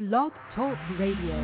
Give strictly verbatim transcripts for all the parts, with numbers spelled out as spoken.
Blog Talk Radio.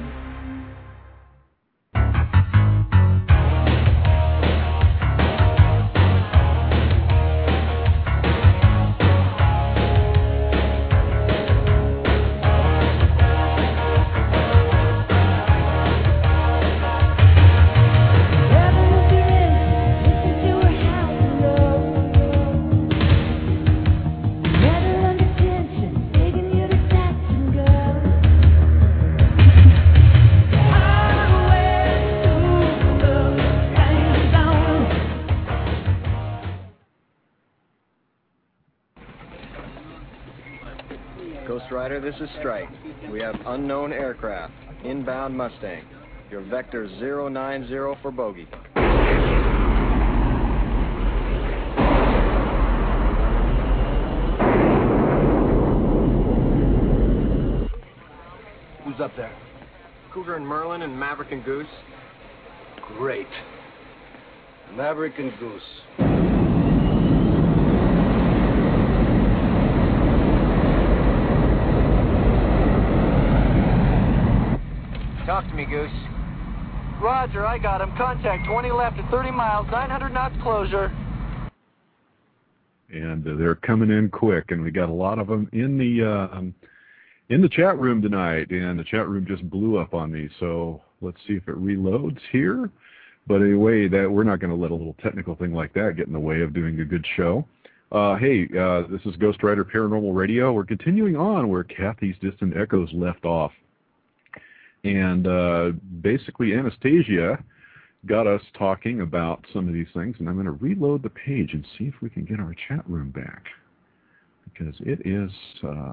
This is Strike. We have unknown aircraft. Inbound Mustang. Your vector zero nine zero for bogey. Who's up there? Cougar and Merlin and Maverick and Goose. Great. Maverick and Goose. Talk to me, Goose. Roger, I got him. Contact twenty left at thirty miles, nine hundred knots closure. And uh, they're coming in quick, and we got a lot of them in the uh, in the chat room tonight, and the chat room just blew up on me. So let's see if it reloads here. But anyway, that we're not going to let a little technical thing like that get in the way of doing a good show. Uh, hey, uh, this is Ghost Rider Paranormal Radio. We're continuing on where Kathy's Distant Echoes left off. And uh, basically Anastasia got us talking about some of these things, and I'm going to reload the page and see if we can get our chat room back. Because it is, uh,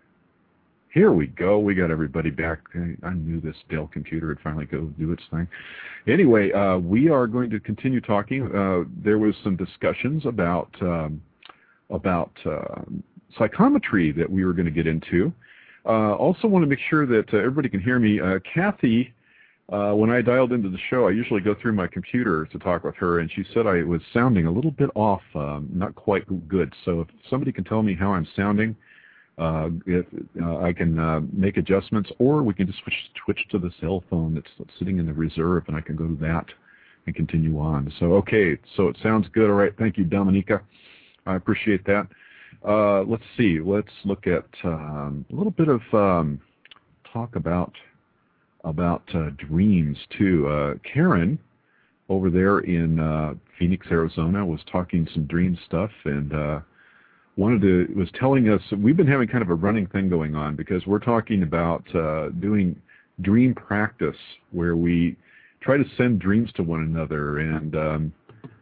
here we go, we got everybody back. I knew this Dell computer would finally go do its thing. Anyway, uh, we are going to continue talking. Uh, there was some discussions about, um, about uh, psychometry that we were going to get into. Uh, also want to make sure that uh, everybody can hear me. Uh, Kathy, uh, when I dialed into the show, I usually go through my computer to talk with her, and she said I was sounding a little bit off, um, not quite good. So if somebody can tell me how I'm sounding, uh, if uh, I can uh, make adjustments, or we can just switch, switch to the cell phone that's, that's sitting in the reserve, and I can go to that and continue on. So, okay, so it sounds good. All right, thank you, Dominica. I appreciate that. Uh, let's see. Let's look at um, a little bit of um, talk about about uh, dreams too. Uh, Karen over there in uh, Phoenix, Arizona, was talking some dream stuff and uh, wanted to was telling us we've been having kind of a running thing going on because we're talking about uh, doing dream practice where we try to send dreams to one another and. Um,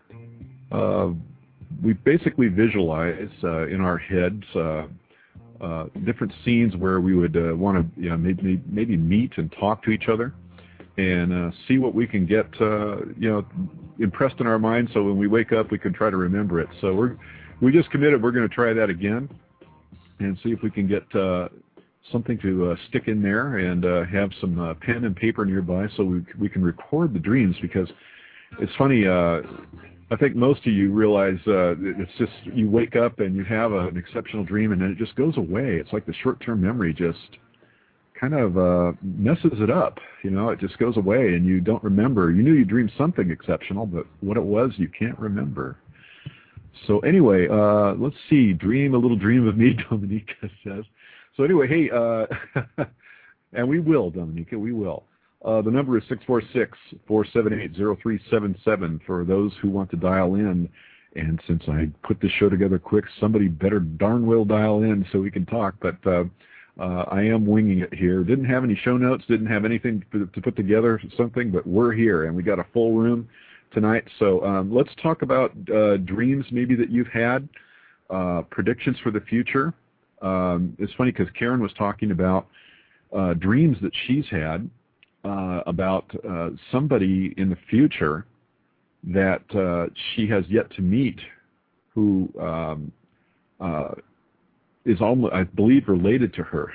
uh, We basically visualize uh, in our heads uh, uh, different scenes where we would uh, want to, you know, maybe maybe meet and talk to each other, and uh, see what we can get, uh, you know, impressed in our minds. So when we wake up, we can try to remember it. So we're we just committed. We're going to try that again, and see if we can get uh, something to uh, stick in there and uh, have some uh, pen and paper nearby so we we can record the dreams because it's funny. Uh, I think most of you realize uh, it's just you wake up and you have a, an exceptional dream and then it just goes away. It's like the short-term memory just kind of uh, messes it up. You know, it just goes away and you don't remember. You knew you dreamed something exceptional, but what it was you can't remember. So anyway, uh, let's see. Dream a little dream of me, Dominica says. So anyway, hey, uh, and we will, Dominica, we will. Uh, the number is six four six, four seven eight, zero three seven seven for those who want to dial in. And since I put this show together quick, somebody better darn well dial in so we can talk. But uh, uh, I am winging it here. Didn't have any show notes, didn't have anything to, to put together, something, but we're here. And we got a full room tonight. So um, let's talk about uh, dreams maybe that you've had, uh, predictions for the future. Um, it's funny because Karen was talking about uh, dreams that she's had. Uh, about uh, somebody in the future that uh, she has yet to meet who um, uh, is almost, I believe, related to her.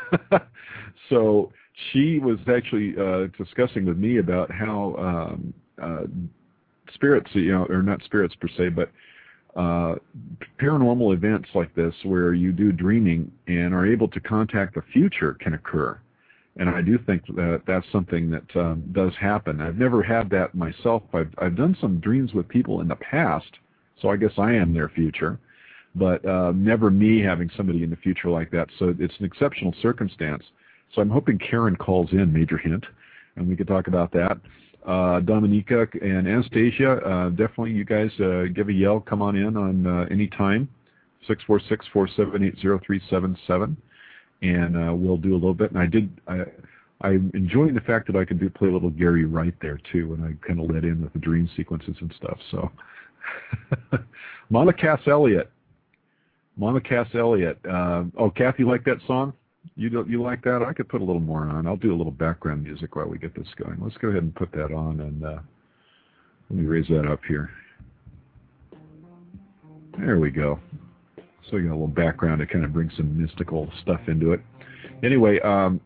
So she was actually uh, discussing with me about how um, uh, spirits, you know, or not spirits per se, but uh, paranormal events like this where you do dreaming and are able to contact the future can occur. And I do think that that's something that um, does happen. I've never had that myself. I've, I've done some dreams with people in the past, so I guess I am their future, but uh, never me having somebody in the future like that. So it's an exceptional circumstance. So I'm hoping Karen calls in, major hint, and we could talk about that. Uh, Dominica and Anastasia, uh, definitely you guys uh, give a yell, come on in on uh, any time, six four six, four seven eight, zero three seven seven, and uh, we'll do a little bit. And I did, I, I'm enjoying the fact that I can do play a little Gary Wright there too, and I kind of let in with the dream sequences and stuff. So, Mama Cass Elliott, Mama Cass Elliott. Uh, oh, Kathy, you like that song? You don't, you like that? I could put a little more on. I'll do a little background music while we get this going. Let's go ahead and put that on, and uh, let me raise that up here. There we go. So you got a little background to kind of bring some mystical stuff into it. Anyway, um,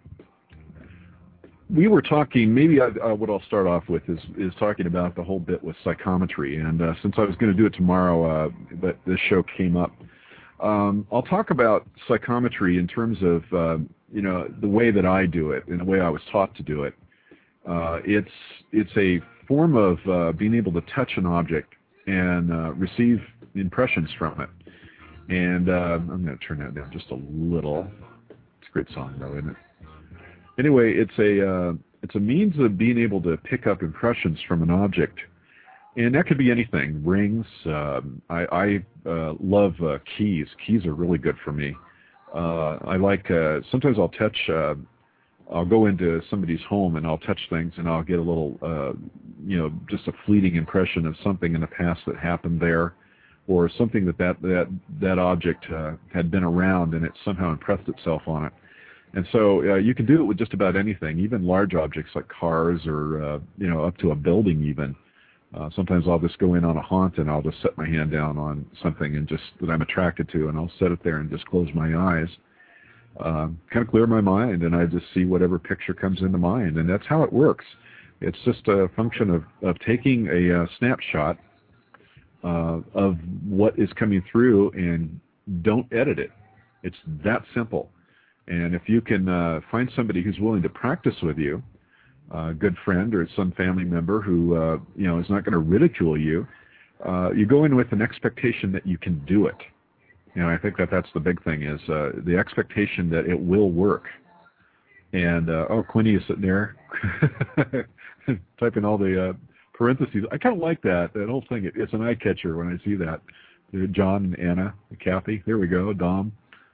we were talking, maybe I, uh, what I'll start off with is, is talking about the whole bit with psychometry. And uh, since I was going to do it tomorrow, uh, but this show came up, Um, I'll talk about psychometry in terms of, uh, you know, the way that I do it and the way I was taught to do it. Uh, it's it's a form of uh, being able to touch an object and uh, receive impressions from it. And uh, I'm going to turn that down just a little. It's a great song, though, isn't it? Anyway, it's a uh, it's a means of being able to pick up impressions from an object. And that could be anything, rings. Um, I, I uh, love uh, keys. Keys are really good for me. Uh, I like, uh, sometimes I'll touch, uh, I'll go into somebody's home and I'll touch things and I'll get a little, uh, you know, just a fleeting impression of something in the past that happened there, or something that that, that, that object uh, had been around and it somehow impressed itself on it. And so uh, you can do it with just about anything, even large objects like cars or, uh, you know, up to a building even. Uh, sometimes I'll just go in on a haunt and I'll just set my hand down on something and just that I'm attracted to, and I'll set it there and just close my eyes, uh, kind of clear my mind, and I just see whatever picture comes into mind, and that's how it works. It's just a function of, of taking a uh, snapshot uh, of what is coming through and don't edit it. It's that simple. And if you can uh, find somebody who's willing to practice with you, a good friend or some family member who uh, you know is not going to ridicule you, uh, you go in with an expectation that you can do it. You know, I think that that's the big thing, is uh, the expectation that it will work. And uh, oh, Quinny is sitting there typing all the uh, parentheses. I kind of like that. That whole thing. It, it's an eye catcher when I see that. John and Anna, Kathy. There we go. Dom.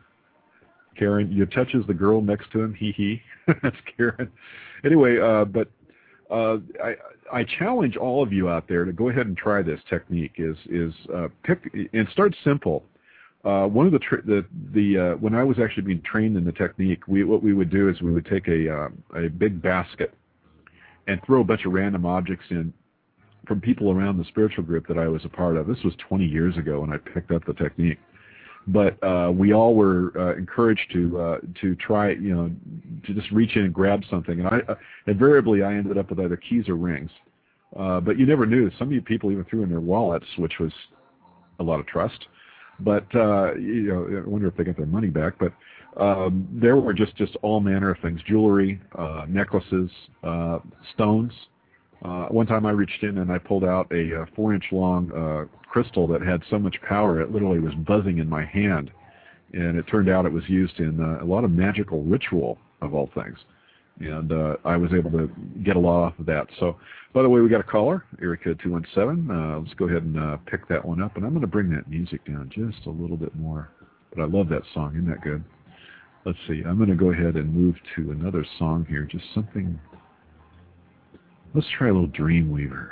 Karen, you touches the girl next to him. Hee hee. That's Karen. Anyway, uh, but uh, I, I challenge all of you out there to go ahead and try this technique. Is is uh, pick and start simple. Uh, one of the tr- the the uh, when I was actually being trained in the technique, we what we would do is we would take a uh, a big basket and throw a bunch of random objects in from people around the spiritual group that I was a part of. This was twenty years ago when I picked up the technique. But uh, we all were uh, encouraged to uh, to try, you know, to just reach in and grab something. And I uh, invariably I ended up with either keys or rings. Uh, but you never knew. Some of you people even threw in their wallets, which was a lot of trust. But uh, you know, I wonder if they got their money back. But um, there were just, just all manner of things: jewelry, uh, necklaces, uh, stones. Uh, one time I reached in and I pulled out a uh, four-inch long uh, crystal that had so much power it literally was buzzing in my hand. And it turned out it was used in uh, a lot of magical ritual, of all things. And uh, I was able to get a lot off of that. So, by the way, we got a caller, area code two one seven. Uh, let's go ahead and uh, pick that one up. And I'm going to bring that music down just a little bit more. But I love that song. Isn't that good? Let's see. I'm going to go ahead and move to another song here. Just something. Let's try a little Dreamweaver.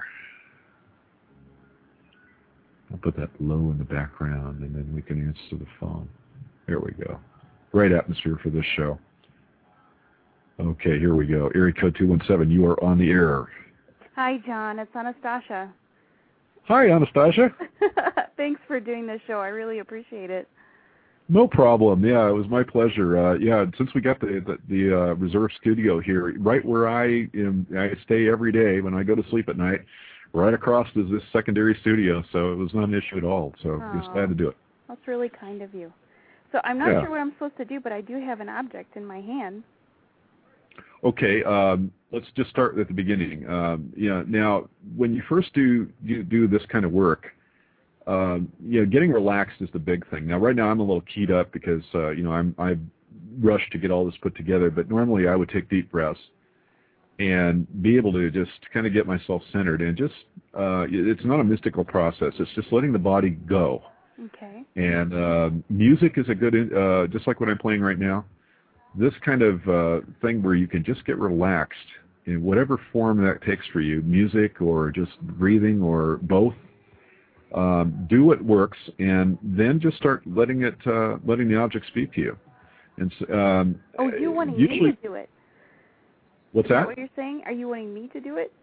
I'll put that low in the background, and then we can answer the phone. There we go. Great atmosphere for this show. Okay, here we go. Area code two one seven, you are on the air. Hi, John. It's Anastasia. Hi, Anastasia. Thanks for doing this show. I really appreciate it. No problem. Yeah, it was my pleasure. Uh, yeah, since we got the the, the uh, reserve studio here, right where I am, I stay every day when I go to sleep at night, right across is this secondary studio, so it was not an issue at all. So Aww. just glad to do it. That's really kind of you. So I'm not yeah. sure what I'm supposed to do, but I do have an object in my hand. Okay, um, let's just start at the beginning. Um, yeah, now, when you first do do, do this kind of work, um, you know, getting relaxed is the big thing. Now, right now, I'm a little keyed up because uh, you know I'm I rushed to get all this put together. But normally, I would take deep breaths and be able to just kind of get myself centered. And just uh, it's not a mystical process. It's just letting the body go. Okay. And uh, music is a good, uh, just like what I'm playing right now. This kind of uh, thing where you can just get relaxed in whatever form that takes for you, music or just breathing or both. Um, do what works, and then just start letting it, uh, letting the object speak to you. And um, oh, you wanting usually, me to do it? What's Is that? that what you're saying? Are you wanting me to do it?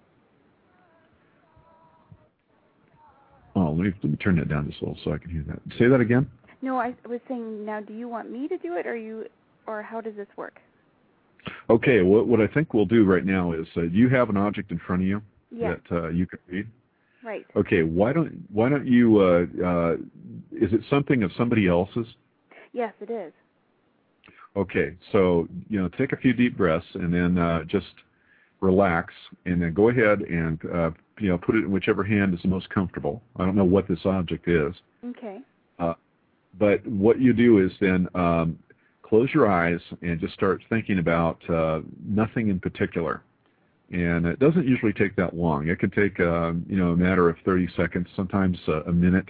Oh, let me, let me turn that down just a little so I can hear that. Say that again. No, I was saying, now, do you want me to do it, or you, or how does this work? Okay, what, what I think we'll do right now is uh, you have an object in front of you yes. that uh, you can read. Right. Okay, why don't why don't you? Uh, uh, is it something of somebody else's? Yes, it is. Okay, so you know, take a few deep breaths and then uh, just relax, and then go ahead and uh, you know, put it in whichever hand is the most comfortable. I don't know what this object is. Okay. Uh, but what you do is then um, close your eyes and just start thinking about uh, nothing in particular. And it doesn't usually take that long. It can take uh, you know, a matter of thirty seconds, sometimes uh, a minute.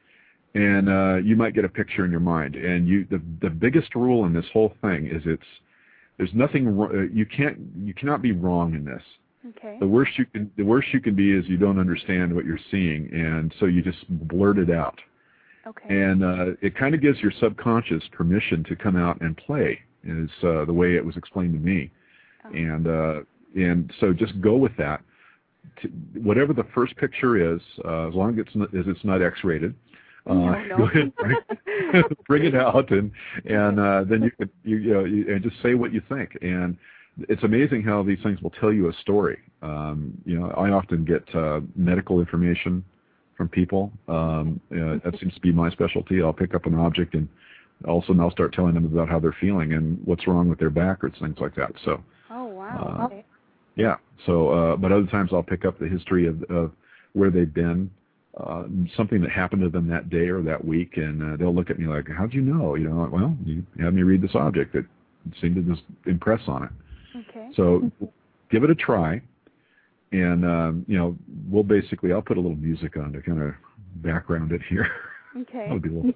And uh, you might get a picture in your mind. And you, the the biggest rule in this whole thing is it's there's nothing you can't you cannot be wrong in this. Okay. The worst you can the worst you can be is you don't understand what you're seeing, and so you just blurt it out. Okay. And uh, it kind of gives your subconscious permission to come out and play. Is uh, the way it was explained to me. Oh. And uh, and so just go with that. To, whatever the first picture is, uh, as long as it's not, as it's not X-rated. Uh, no, no. Go ahead, bring, bring it out, and and uh, then you can you, you know you, and just say what you think. And it's amazing how these things will tell you a story. Um, you know, I often get uh, medical information from people. Um, uh, that seems to be my specialty. I'll pick up an object and all of a sudden I'll start telling them about how they're feeling and what's wrong with their back or things like that. So. Oh wow. Uh, okay. Yeah. So, uh, but other times I'll pick up the history of, of where they've been. Uh, something that happened to them that day or that week, and uh, they'll look at me like, how'd you know? You know, like, well, you had me read this object that seemed to just impress on it. Okay. So give it a try, and, um, you know, we'll basically, I'll put a little music on to kind of background it here. Okay. That'll be a little,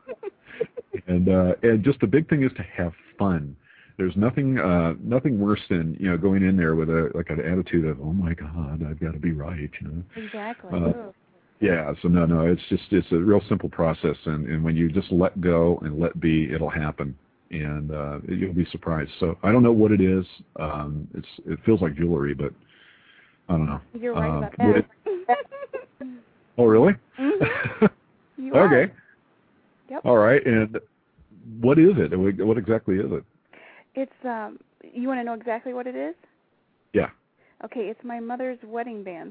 and, uh, and just the big thing is to have fun. There's nothing, uh, nothing worse than, you know, going in there with a, like an attitude of, oh my God, I've got to be right, you know. Exactly. Uh, Yeah, so no, no, it's just, it's a real simple process, and, and when you just let go and let be, it'll happen, and uh, you'll be surprised. So I don't know what it is. Um, it's It feels like jewelry, but I don't know. You're right uh, about that. It, oh, really? Mm-hmm. You okay. are. Yep. All right, and what is it? What exactly is it? It's, um, you want to know exactly what it is? Yeah. Okay, it's my mother's wedding band.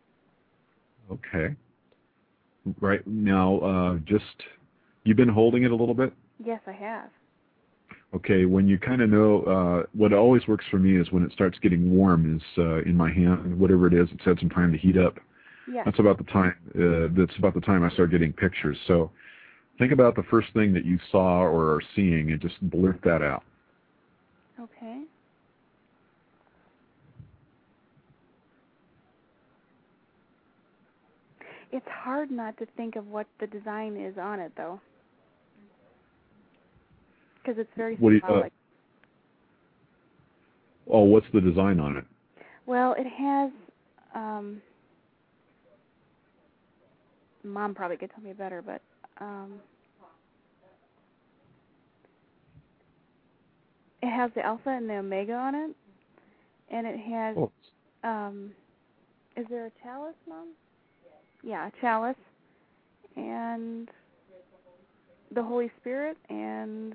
Okay. Right now, uh, just, you've been holding it a little bit? Yes, I have. Okay, when you kind of know, uh, what always works for me is when it starts getting warm is uh, in my hand, whatever it is, it's had some time to heat up. Yes. That's about the time, uh, that's about the time I start getting pictures. So think about the first thing that you saw or are seeing and just blurt that out. Okay. It's hard not to think of what the design is on it, though, because it's very what do you, symbolic. uh, oh, what's the design on it? Well, it has, um, Mom probably could tell me better, but um, it has the Alpha and the Omega on it, and it has, Oh. um, is there a chalice, Mom? Yeah, a chalice, and the Holy Spirit, and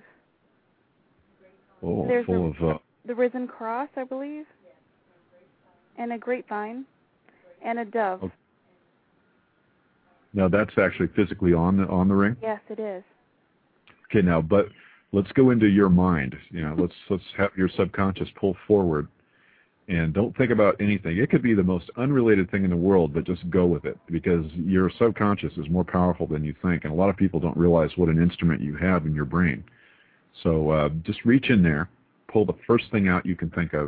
Oh, there's full a, of... Uh, the risen cross, I believe, and a grapevine, and a dove. okay. Now, that's actually physically on the, on the ring? Yes, it is. Okay, now, but let's go into your mind. You know, let's let's have your subconscious pull forward And don't think about anything. It could be the most unrelated thing in the world, but just go with it, because your subconscious is more powerful than you think, and a lot of people don't realize what an instrument you have in your brain. So uh, just reach in there, pull the first thing out you can think of.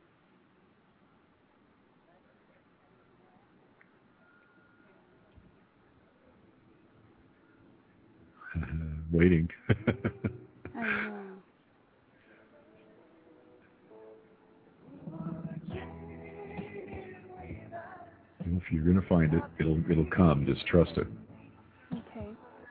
Waiting. I know. If you're going to find it, it'll it'll come. Just trust it. Okay.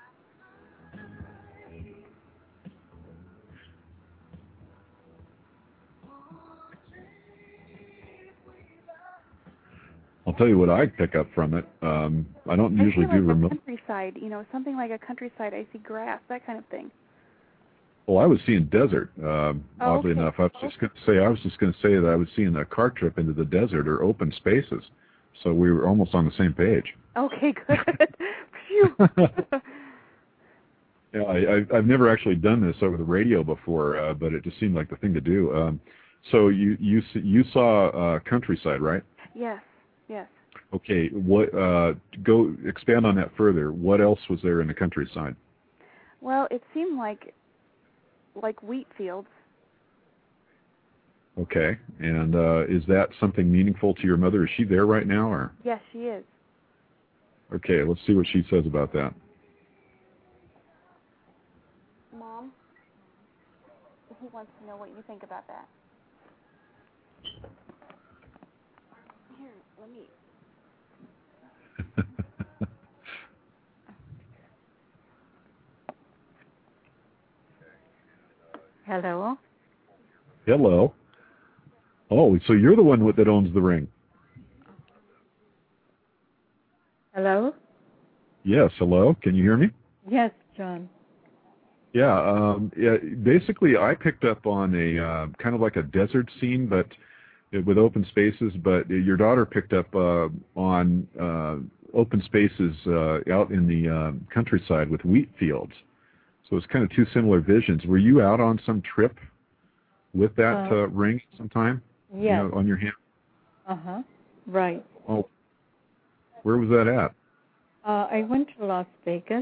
I'll tell you what I pick up from it. Um, I don't I usually feel do like remote. a countryside, you know, something like a countryside. I see grass, that kind of thing. Well, I was seeing desert. Um, Oh, oddly okay. enough, I was just going to say I was just going to say that I was seeing a car trip into the desert or open spaces. So we were almost on the same page. Okay, good. Phew. Yeah, I, I, I've never actually done this over the radio before, uh, but it just seemed like the thing to do. Um, so you you you saw uh, countryside, right? Yes, yes. Okay. What? Uh, go expand on that further. What else was there in the countryside? Well, it seemed like like wheat fields. Okay. And uh, is that something meaningful to your mother? Is she there right now, or? Yes, she is. Okay. Let's see what she says about that. Mom, he wants to know what you think about that. Here, let me. Hello? Hello. Oh, so you're the one that owns the ring. Hello? Yes. Hello. Can you hear me? Yes, John. Yeah, um, yeah. Basically, I picked up on a uh, kind of like a desert scene, but with open spaces. But your daughter picked up uh, on uh, open spaces uh, out in the uh, countryside with wheat fields. So it's kind of two similar visions. Were you out on some trip with that Uh, uh, ring sometime? Yes. You know, on your hand. Uh-huh. Right. Oh, where was that at? Uh, I went to Las Vegas.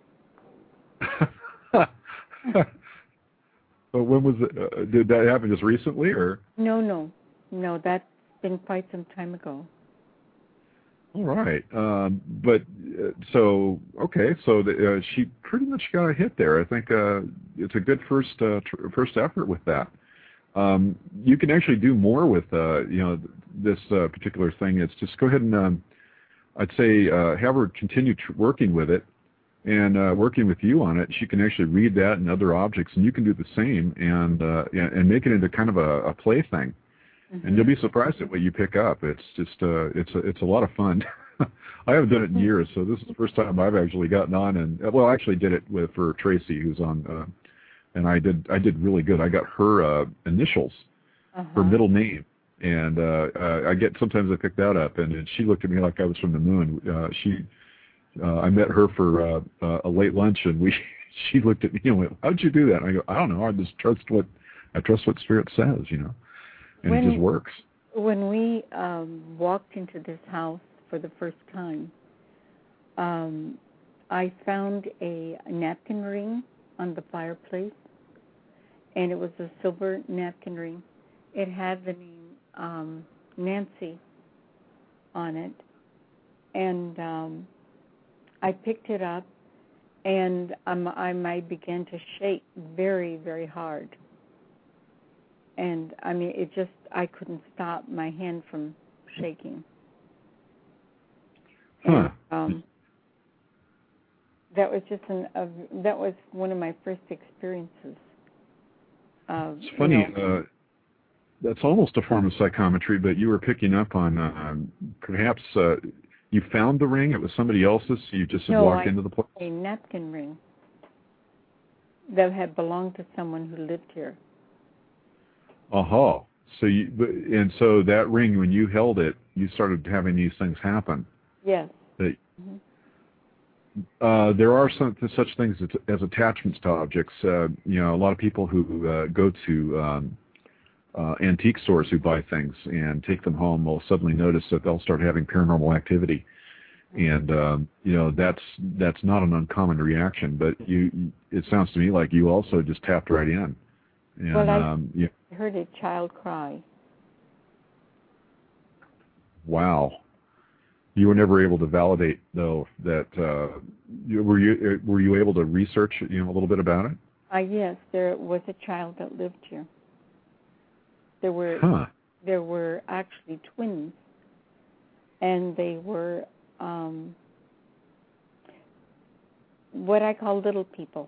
But when was it? Uh, did that happen just recently, or? No, no. No, that's been quite some time ago. All right. Um, but uh, so okay. So the, uh, she pretty much got a hit there. I think uh, it's a good first uh, tr- first effort with that. Um, you can actually do more with uh, you know this uh, particular thing. It's just go ahead and um, I'd say uh, have her continue tr- working with it and uh, working with you on it. She can actually read that and other objects, and you can do the same and uh, and make it into kind of a, a play thing. Mm-hmm. And you'll be surprised at what you pick up. It's just uh, it's a, it's a lot of fun. I haven't done it in years, so this is the first time I've actually gotten on. And well, I actually did it with for Tracy, who's on, uh, and I did I did really good. I got her uh, initials, uh-huh. her middle name, and uh, uh, I get sometimes I pick that up, and, and she looked at me like I was from the moon. Uh, she uh, I met her for uh, uh, a late lunch, and we she looked at me and went, "How'd you do that?" And I go, "I don't know. I just trust what I trust what Spirit says, you know." And when, it just works. When we um, walked into this house for the first time, um, I found a napkin ring on the fireplace, and it was a silver napkin ring. It had the name um, Nancy on it, and um, I picked it up, and um, I, I began to shake very, very hard. And, I mean, it just, I couldn't stop my hand from shaking. Huh. And, um, that was just an, uh, that was one of my first experiences. Of, It's funny, you know, uh, that's almost a form of psychometry, but you were picking up on uh, perhaps uh, you found the ring, it was somebody else's, so you just had no, walked I, into the place? a napkin ring that had belonged to someone who lived here. Uh-huh. So you, but- and so that ring, when you held it, you started having these things happen. Yes. That, Mm-hmm. uh, there are some such things as, as attachments to objects. Uh, you know, a lot of people who uh, go to um, uh, antique stores who buy things and take them home will suddenly notice that they'll start having paranormal activity. And, um, you know, that's that's not an uncommon reaction, but you, it sounds to me like you also just tapped right in. And, well, I um, you, heard a child cry. Wow. You were never able to validate, though, that uh, you, were you were you able to research, you know, a little bit about it? Uh, yes, there was a child that lived here. There were Huh. there were actually twins, and they were um, what I call little people.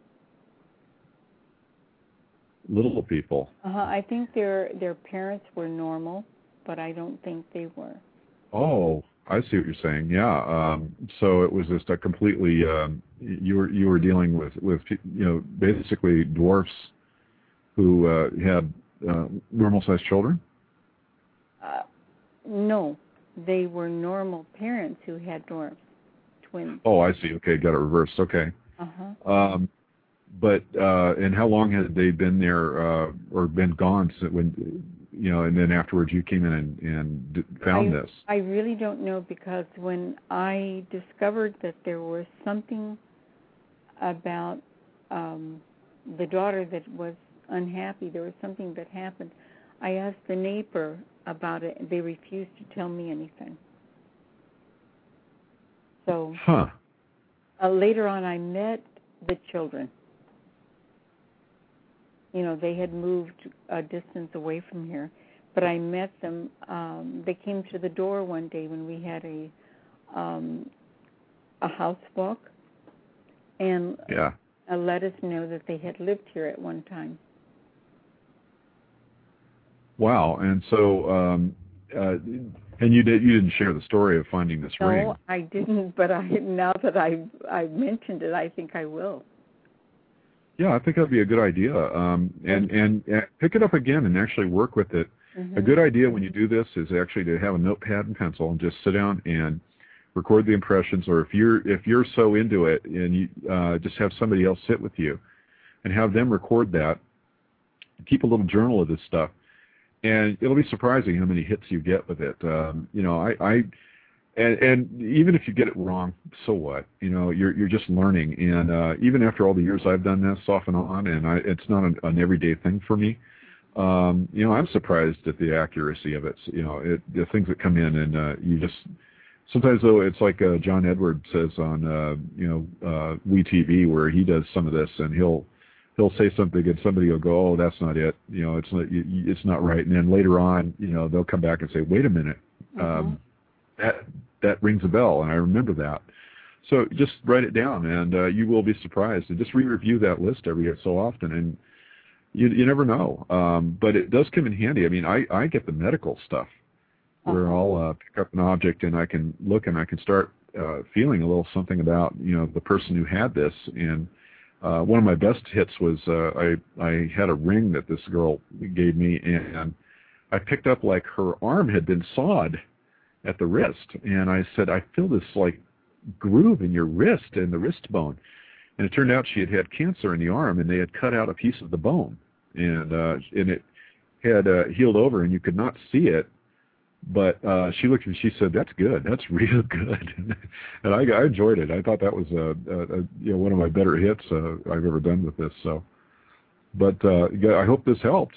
Little people. Uh-huh. I think their their parents were normal, but I don't think they were. Oh, I see what you're saying. Yeah. Um, so it was just a completely um, you were you were dealing with with you know basically dwarfs who uh, had uh, normal-sized children. Uh, no, they were normal parents who had dwarfs, twins. Oh, I see. Okay, got it reversed. Okay. Uh huh. Um, but uh, and how long had they been there uh, or been gone since when? You know, and then afterwards you came in and, and d- found I, this. I really don't know, because when I discovered that there was something about um, the daughter that was unhappy, there was something that happened, I asked the neighbor about it, and they refused to tell me anything. So huh. uh, later on I met the children. You know, they had moved a distance away from here, but I met them. Um, they came to the door one day when we had a um, a house walk, and yeah. uh, let us know that they had lived here at one time. Wow. And so, um, uh, and you did you didn't share the story of finding this no, ring? No, I didn't. But I now that I I mentioned it, I think I will. Yeah, I think that'd be a good idea. Um, and, and and pick it up again and actually work with it. Mm-hmm. A good idea when you do this is actually to have a notepad and pencil and just sit down and record the impressions. Or if you're if you're so into it, and you uh, just have somebody else sit with you and have them record that. Keep a little journal of this stuff, and it'll be surprising how many hits you get with it. Um, you know, I. I And, and even if you get it wrong, so what? You know, you're you're just learning. And uh, even after all the years I've done this off and on, and I, it's not an, an everyday thing for me. Um, you know, I'm surprised at the accuracy of it. You know, it, the things that come in, and uh, you just sometimes though it's like uh, John Edward says on uh, you know uh, We T V, where he does some of this, and he'll he'll say something, and somebody will go, "Oh, that's not it." You know, it's not it's not right. And then later on, you know, they'll come back and say, "Wait a minute." Mm-hmm. Um, that that rings a bell, and I remember that. So just write it down, and uh, you will be surprised. And just re-review that list every so often, and you you never know. Um, but it does come in handy. I mean, I, I get the medical stuff where Uh-huh. I'll uh, pick up an object, and I can look, and I can start uh, feeling a little something about, you know, the person who had this. And uh, one of my best hits was uh, I, I had a ring that this girl gave me, and I picked up like her arm had been sawed at the wrist, and I said, I feel this like groove in your wrist and the wrist bone. And it turned out she had had cancer in the arm, and they had cut out a piece of the bone, and uh, and it had uh, healed over, and you could not see it. But uh, she looked and she said, "That's good. That's real good." And I, I enjoyed it. I thought that was a, a, a you know one of my better hits uh, I've ever done with this. So, but uh, yeah, I hope this helped.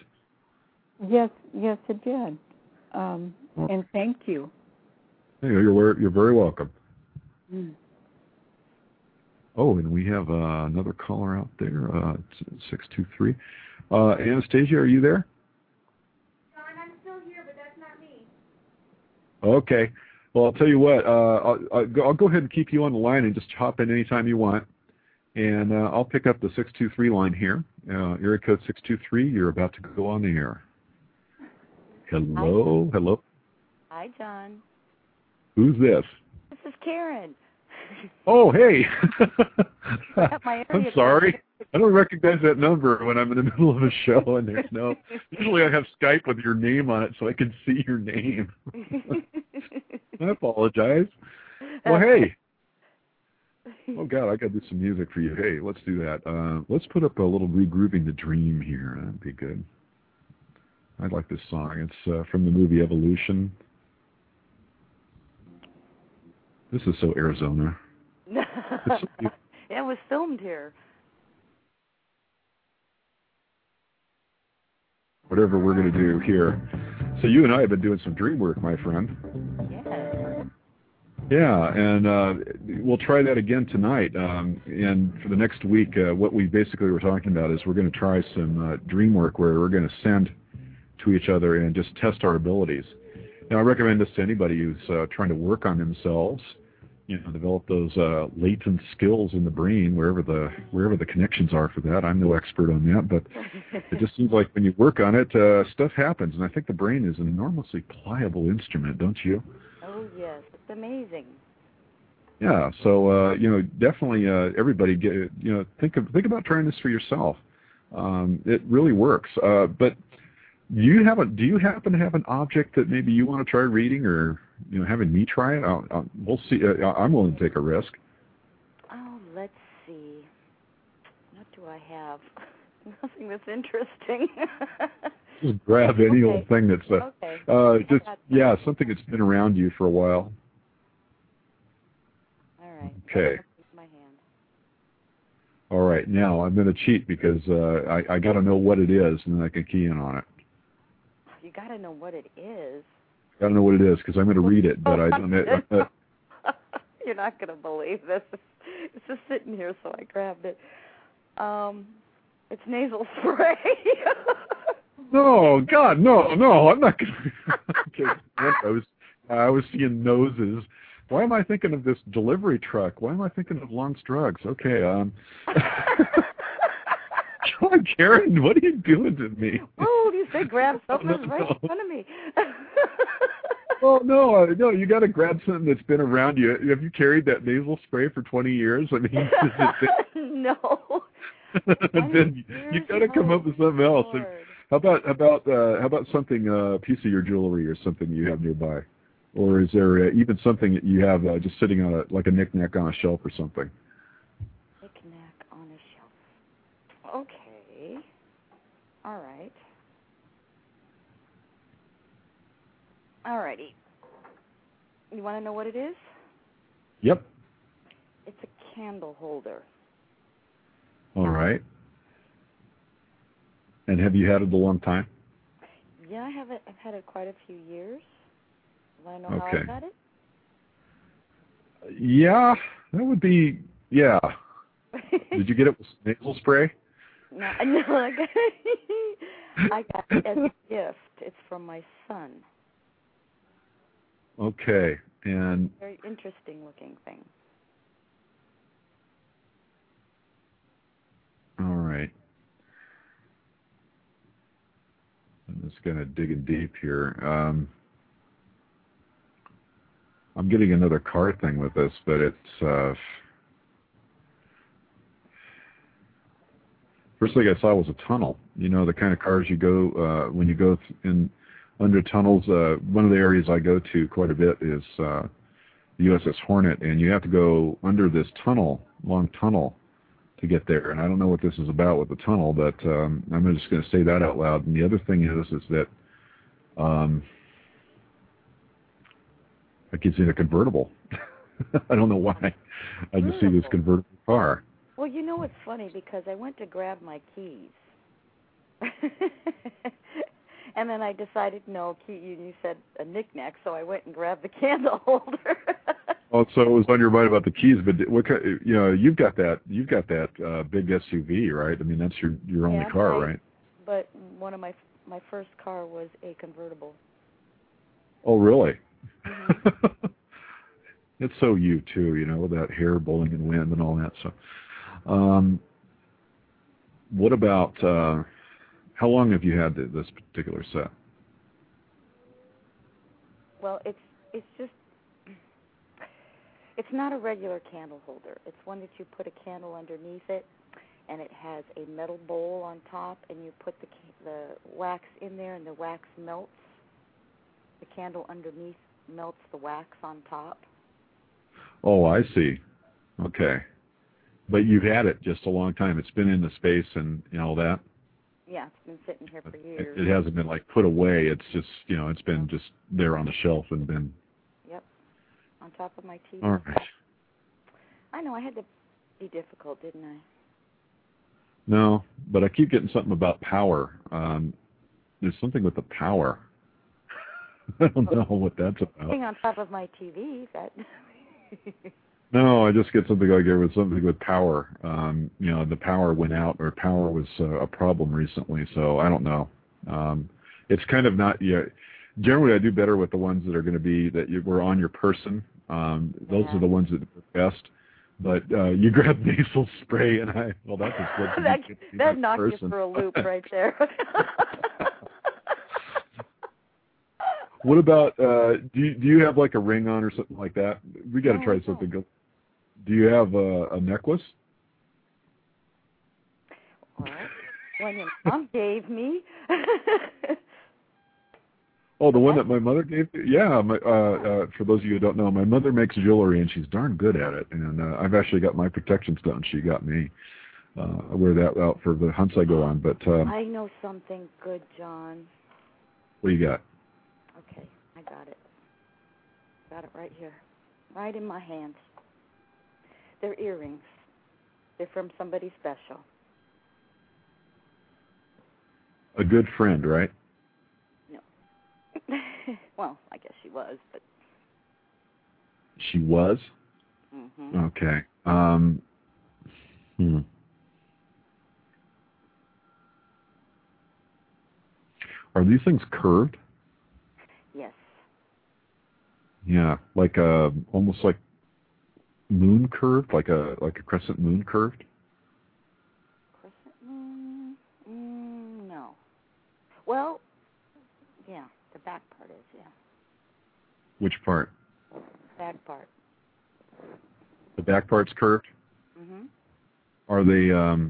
Yes, yes, it did. Um, well, and thank you. You're you're very welcome. Mm. Oh, and we have uh, another caller out there, uh, six two three. Uh, Anastasia, are you there? John, I'm still here, but that's not me. Okay. Well, I'll tell you what. Uh, I'll, I'll, go, I'll go ahead and keep you on the line and just hop in anytime you want. And uh, I'll pick up the six two three line here. Uh, area code six two three. You're about to go on the air. Hello? Hi. Hello? Hi, John. Who's this? This is Karen. Oh, hey. My I'm area sorry. code. I don't recognize that number when I'm in the middle of a show and there's no... Usually I have Skype with your name on it so I can see your name. I apologize. Well, hey. Oh, God, I got to do some music for you. Hey, let's do that. Uh, let's put up a little Regrouping the Dream here. That'd be good. I like this song. It's uh, from the movie Evolution. This is so Arizona. It's so Yeah, it was filmed here. whatever we're going to do here. So you and I have been doing some dream work, my friend. Yes. Yeah, and uh, we'll try that again tonight. Um, and for the next week, uh, what we basically were talking about is we're going to try some uh, dream work where we're going to send to each other and just test our abilities. Now, I recommend this to anybody who's uh, trying to work on themselves, you know, develop those uh, latent skills in the brain, wherever the wherever the connections are for that. I'm no expert on that, but it just seems like when you work on it, uh, stuff happens. And I think the brain is an enormously pliable instrument, don't you? Oh, yes. It's amazing. Yeah. So uh, you know, definitely uh, everybody get you know think of think about trying this for yourself. Um, it really works. Uh, but do you have a do you happen to have an object that maybe you want to try reading, or you know, having me try it? I'll, I'll, we'll see. Uh, I'm willing to take a risk. Oh, let's see. What do I have? Nothing that's interesting. Just grab any Okay. old thing that's uh, Okay. uh, just got yeah, something that's been around you for a while. All right. Okay. My hand. All right. Now I'm going to cheat because uh, I, I got to know what it is, and then I can key in on it. You got to know what it is. I don't know what it is because I'm going to read it, but I don't. Uh, You're not going to believe this. It's just sitting here, so I grabbed it. Um, it's nasal spray. no, God, no, no, I'm not going to. I was, I was seeing noses. Why am I thinking of this delivery truck? Why am I thinking of Long's Drugs? Okay, um. God, Karen, what are you doing to me? Oh, you say grab something no, that's right no. in front of me. Oh no, uh, no! You got to grab something that's been around you. Have you carried that nasal spray for twenty years? I mean, is it, no. then you got to come up with something else. And how about how about uh, how about something a uh, piece of your jewelry or something you have nearby, or is there uh, even something that you have uh, just sitting on a like a knick-knack on a shelf or something? Knick-knack on a shelf. Okay. All right. All righty. You want to know what it is? Yep. It's a candle holder. All right. And have you had it a long time? Yeah, I have it. I've had it quite a few years. Want to know Okay. how I got it? Yeah, that would be, yeah. Did you get it with nasal spray? No, no, I got it. I got it as a gift. It's from my son. Okay, and Very interesting looking thing. all right. I'm just kind of digging deep here. Um, I'm getting another car thing with this, but it's uh, first thing I saw was a tunnel. You know, the kind of cars you go uh, when you go in under tunnels. Uh, one of the areas I go to quite a bit is uh, the U S S Hornet, and you have to go under this tunnel, long tunnel, to get there. And I don't know what this is about with the tunnel, but um, I'm just going to say that out loud. And the other thing is, is that um, I keep seeing a convertible. I don't know why. I just see this convertible car. Well, you know what's funny, because I went to grab my keys. And then I decided, no, key, you said a knick-knack, so I went and grabbed the candle holder. Oh, so it was on your mind about the keys, but what kind, you know, you've got that, you've got that uh, big S U V, right? I mean, that's your your only Yeah, car, right. right? But one of my my first car was a convertible. Oh, really? Mm-hmm. It's so you too, you know, with that hair blowing in wind and all that. So, um, what about uh, how long have you had the, this particular set? Well, it's it's just it's not a regular candle holder. It's one that you put a candle underneath it, and it has a metal bowl on top, and you put the the wax in there, and the wax melts. The candle underneath melts the wax on top. Oh, I see. Okay. But you've had it just a long time. It's been in the space and, and all that? Yeah, it's been sitting here for It, years. it hasn't been like put away. It's just, you know, it's been just there on the shelf and been. Yep, on top of my T V. All right. I know, I had to be difficult, didn't I? No, but I keep getting something about power. Um, there's something with the power. I don't know what that's about. Thing on top of my T V, that. No, I just get something like there was something with power. Um, you know, the power went out or power was uh, a problem recently, so I don't know. Um, it's kind of not, yeah, generally I do better with the ones that are going to be, that you, were on your person. Um, those Yeah. are the ones that are best. But uh, you grab nasal spray and I, well, that's as good as that you get to be that that knocked person. you for a loop right there. What about, uh, do you, do you have like a ring on or something like that? We got to No, try I something. don't. Do you have a, a necklace? Well, one your mom gave me. Oh, the one that my mother gave me? Yeah, my, uh, uh, for those of you who don't know, my mother makes jewelry, and she's darn good at it. And uh, I've actually got my protection stone she got me. Uh, I wear that out for the hunts I go on. But um, I know something good, John. what do you got? Okay, I got it. Got it right here. Right in my hand. They're earrings. They're from somebody special. A good friend, right? No. Well, I guess she was, but... She was? Mm-hmm. Okay. Um, hmm. Are these things curved? Yes. Yeah, like a, almost like moon curved, like a like a crescent moon curved? Crescent moon? Mm, no. Well, yeah, the back part is, yeah. Which part? Back part. The back part's curved? Mm-hmm. Are they, um,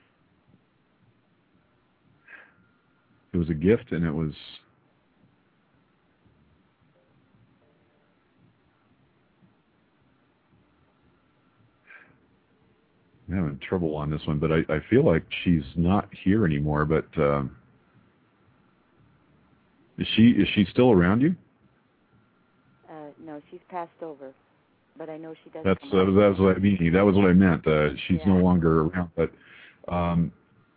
it was a gift and it was, I'm having trouble on this one, but I, I feel like she's not here anymore, but, um, is she, is she still around you? Uh, no, she's passed over, but I know she does. That's, come that was, that was what I mean. That was what I meant. Uh, she's Yeah. no longer around, but, um,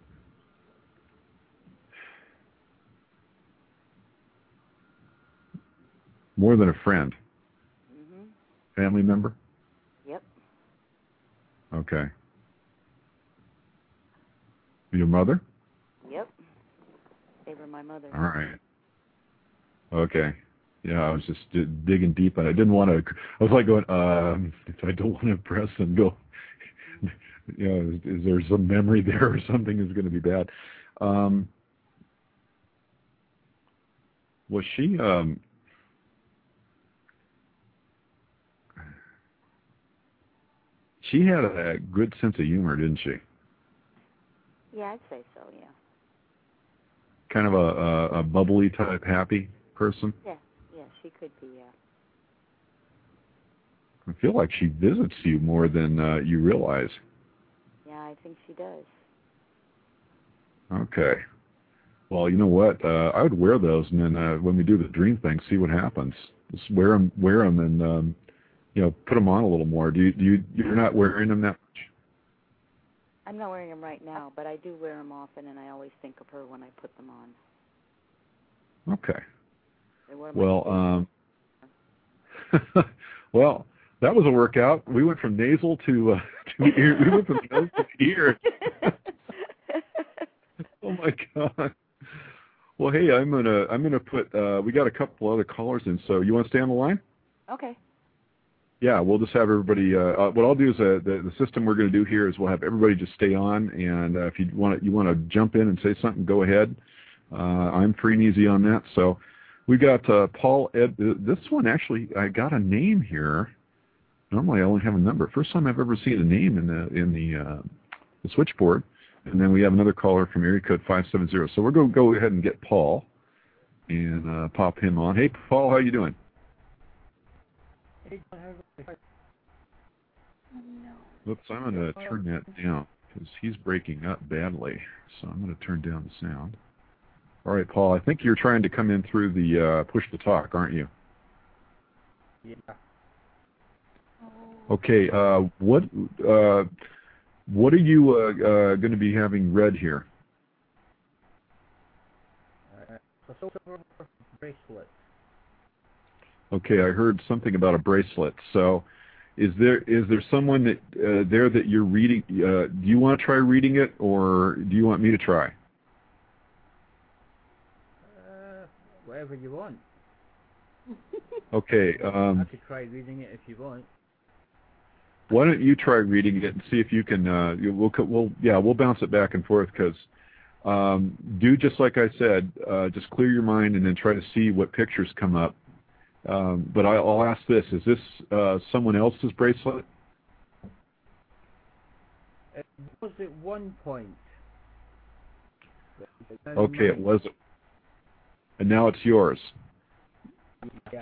more than a friend. Mm-hmm. Family member? Yep. Okay. Your mother? Yep. They were my mother. All right. Okay. Yeah, I was just d- digging deep, and I didn't want to. I was like going, um, I don't want to press and go. You know, is, is there some memory there or something is going to be bad? Um, was she? Um, she had a good sense of humor, didn't she? Yeah, I'd say so, yeah. Kind of a, a, a bubbly type, happy person. Yeah, yeah, she could be, yeah. I feel like she visits you more than uh, you realize. Yeah, I think she does. Okay. Well, you know what? Uh, I would wear those, and then uh, when we do the dream thing, see what happens. Just wear them, wear them, and um, you know, put them on a little more. Do you? Do you? You're not wearing them that much? I'm not wearing them right now, but I do wear them often, and I always think of her when I put them on. Okay. They wear my Well, face. um, well, that was a workout. We went from nasal to uh, to ear. We went from nose to ear. Oh my God. Well, hey, I'm gonna I'm gonna put. Uh, we got a couple other callers in, so you want to stay on the line? Okay. Yeah, we'll just have everybody. Uh, uh, what I'll do is uh, the the system we're going to do here is we'll have everybody just stay on, and uh, if you want you want to jump in and say something, go ahead. Uh, I'm free and easy on that. So we got uh, Paul Ed. This one actually, I got a name here. Normally, I only have a number. First time I've ever seen a name in the in the, uh, the switchboard. And then we have another caller from area code five seven zero. So we're going to go ahead and get Paul and uh, pop him on. Hey, Paul, how you doing? Oops, I'm going to turn that down. because he's breaking up badly. So I'm going to turn down the sound. All right, Paul, I think you're trying to come in through the uh, push to talk, aren't you? Yeah. Okay, uh, what uh, what are you uh, uh, going to be having read here? Uh, a silver bracelet. Okay, I heard something about a bracelet. So, is there is there someone that uh, there that you're reading? Uh, do you want to try reading it, or do you want me to try? Uh, whatever you want. Okay. Um, I could try reading it if you want. Why don't you try reading it and see if you can? Uh, you, we'll, we'll yeah we'll bounce it back and forth because um, do just like I said. Uh, just clear your mind and then try to see what pictures come up. Um, but I, I'll ask this: is this uh, someone else's bracelet? It was at one point. Okay, it was, and now it's yours. Yeah.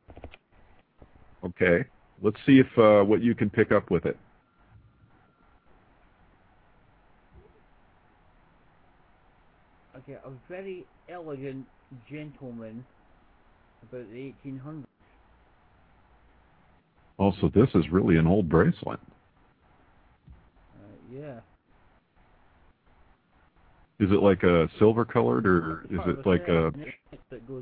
Okay, let's see if uh, what you can pick up with it. Okay, a very elegant gentleman about the eighteen hundreds. Also, this is really an old bracelet. Uh, yeah. Is it like a silver colored, or is it like a? That goes.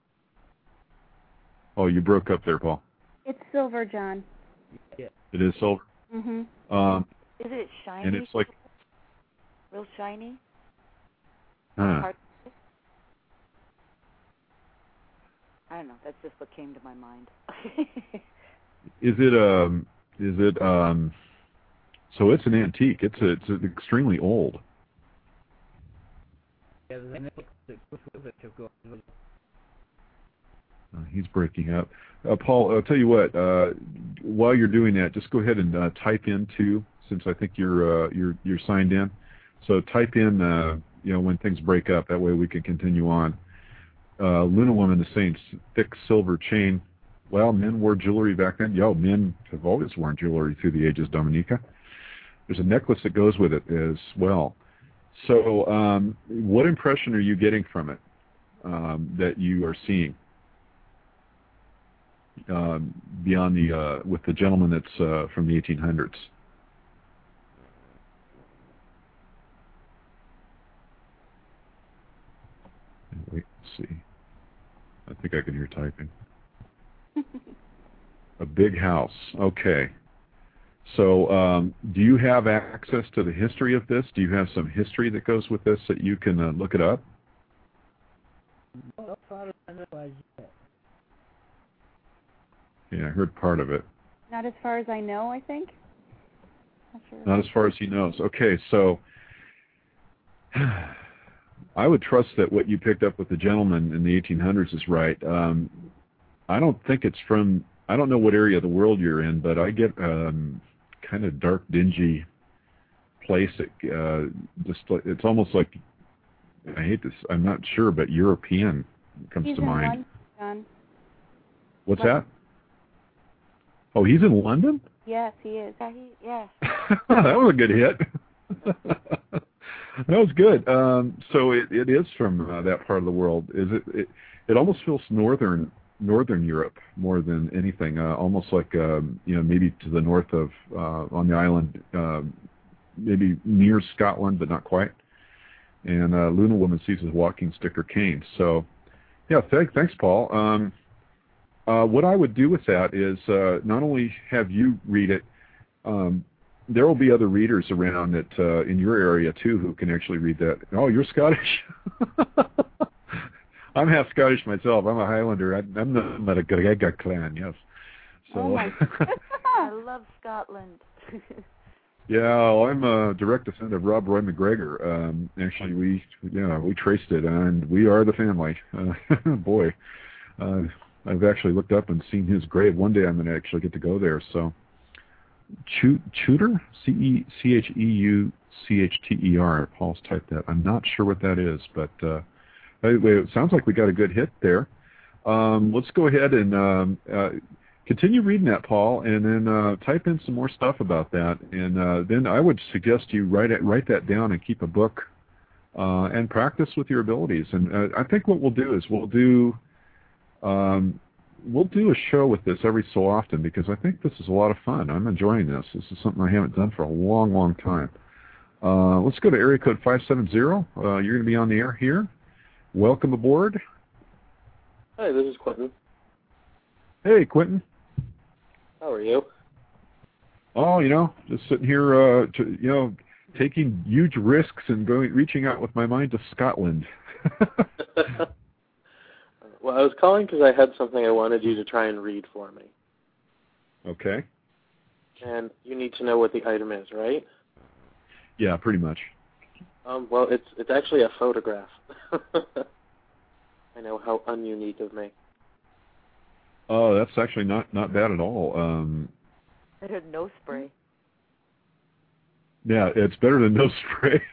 Oh, you broke up there, Paul. It's silver, John. Yeah. It is silver. Mhm. Um, Is it shiny? and it's like. Real shiny? Huh. Hard- I don't know. That's just what came to my mind. Is it um? Is it um? So it's an antique. It's a, it's extremely old. Yeah, there's a necklace that goes with it. You've got. Uh, he's breaking up. Uh, Paul, I'll tell you what. Uh, while you're doing that, just go ahead and uh, type into, since I think you're uh, you're you're signed in. So type in, uh, you know, when things break up. That way we can continue on. Uh, Luna Woman is saying thick silver chain. Well, men wore jewelry back then. Yo, men have always worn jewelry through the ages, Dominica. There's a necklace that goes with it as well. So, um, what impression are you getting from it um, that you are seeing? Um, beyond the uh, with the gentleman that's uh, from the eighteen hundreds. Wait, let's see. I think I can hear typing. A big house. Okay. So, um, do you have access to the history of this? Do you have some history that goes with this that you can uh, look it up? Not as far as I know as yet. Yeah, I heard part of it. Not as far as I know, I think. Not sure. Not as far as he knows. Okay, so I would trust that what you picked up with the gentleman in the eighteen hundreds is right. Um, I don't think it's from, I don't know what area of the world you're in, but I get um, kind of dark, dingy place. It, uh, just like, it's almost like, I hate this, I'm not sure, but European comes He's to in mind. London. What's that? Oh, he's in London? Yes, he is. Yeah, he, yeah. That was a good hit. That was good. Um, so it, it is from uh, that part of the world. Is it, it? It almost feels northern, northern Europe more than anything. Uh, almost like um, you know, maybe to the north of uh, on the island, uh, maybe near Scotland, but not quite. And uh, Luna Woman sees his walking stick or cane. So, yeah, th- thanks, Paul. Um, uh, what I would do with that is uh, not only have you read it. Um, There will be other readers around that uh, in your area too who can actually read that. Oh, you're Scottish. I'm half Scottish myself. I'm a Highlander. I, I'm the McGregor clan. Yes. So. Oh my I love Scotland. Yeah, well, I'm a direct descendant of Rob Roy McGregor. Um, actually, we yeah we traced it, and we are the family. Uh, boy, uh, I've actually looked up and seen his grave. One day I'm going to actually get to go there. So. Cheuter? C E C H E U C H T E R. Paul's typed that. I'm not sure what that is, but uh, anyway, it sounds like we got a good hit there. Um, let's go ahead and um, uh, continue reading that, Paul, and then uh, type in some more stuff about that. And uh, then I would suggest you write it, write that down and keep a book uh, and practice with your abilities. And uh, I think what we'll do is we'll do um, we'll do a show with this every so often because I think this is a lot of fun. I'm enjoying this. This is something I haven't done for a long, long time. Uh, let's go to area code five seven zero. Uh, you're going to be on the air here. Welcome aboard. Hi, this is Quentin. Hey, Quentin. How are you? Oh, you know, just sitting here, uh, to, you know, taking huge risks and going, reaching out with my mind to Scotland. Well, I was calling because I had something I wanted you to try and read for me. Okay. And you need to know what the item is, right? Yeah, pretty much. Um, well, it's it's actually a photograph. I know how ununique of me. Oh, that's actually not, not bad at all. Um, Better than no spray. Yeah, it's better than no spray.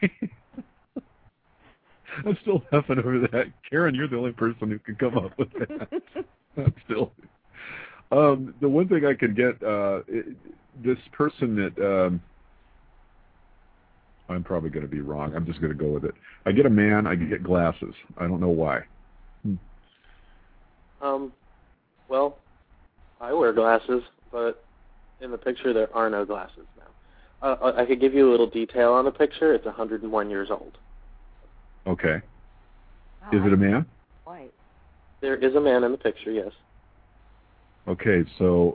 I'm still laughing over that. Karen, you're the only person who can come up with that. I'm still. Um, the one thing I could get, uh, it, this person that, um, I'm probably going to be wrong. I'm just going to go with it. I get a man, I get glasses. I don't know why. Hmm. Um, well, I wear glasses, but in the picture there are no glasses now. Uh, I could give you a little detail on the picture. It's one hundred one years old. Okay. Wow, Is it a man? White. There is a man in the picture, yes. Okay, so...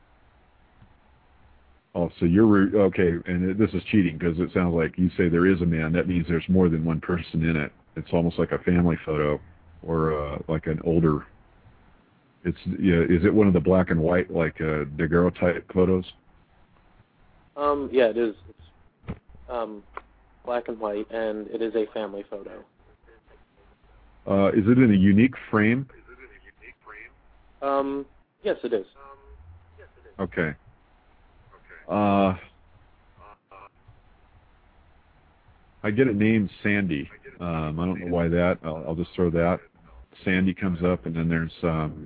Oh, so you're... Re- okay, and this is cheating because it sounds like you say there is a man. That means there's more than one person in it. It's almost like a family photo or uh, like an older... It's yeah. Is it one of the black and white, like uh, daguerreotype photos? Um, yeah, it is. It's um, black and white, and it is a family photo. Uh, is it in a unique frame? Um, yes, it is. Okay. Uh, I get it named Sandy. Um, I don't know why that. I'll, I'll just throw that. Sandy comes up, and then there's... Um,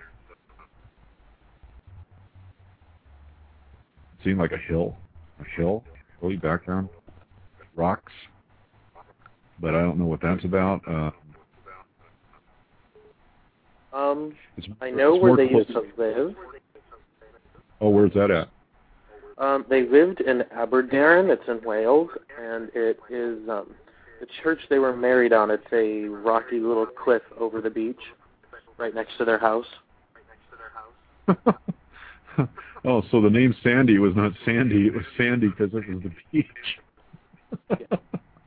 seemed like a hill, a hill, hilly background, rocks, but I don't know what that's about. Uh, um, it's, I know it's where they close. used to live. Oh, where's that at? Um, they lived in Aberdaron. It's in Wales, and it is um, the church they were married on. It's a rocky little cliff over the beach, right next to their house. Oh, so the name Sandy was not Sandy, it was Sandy because this is the beach. Yeah.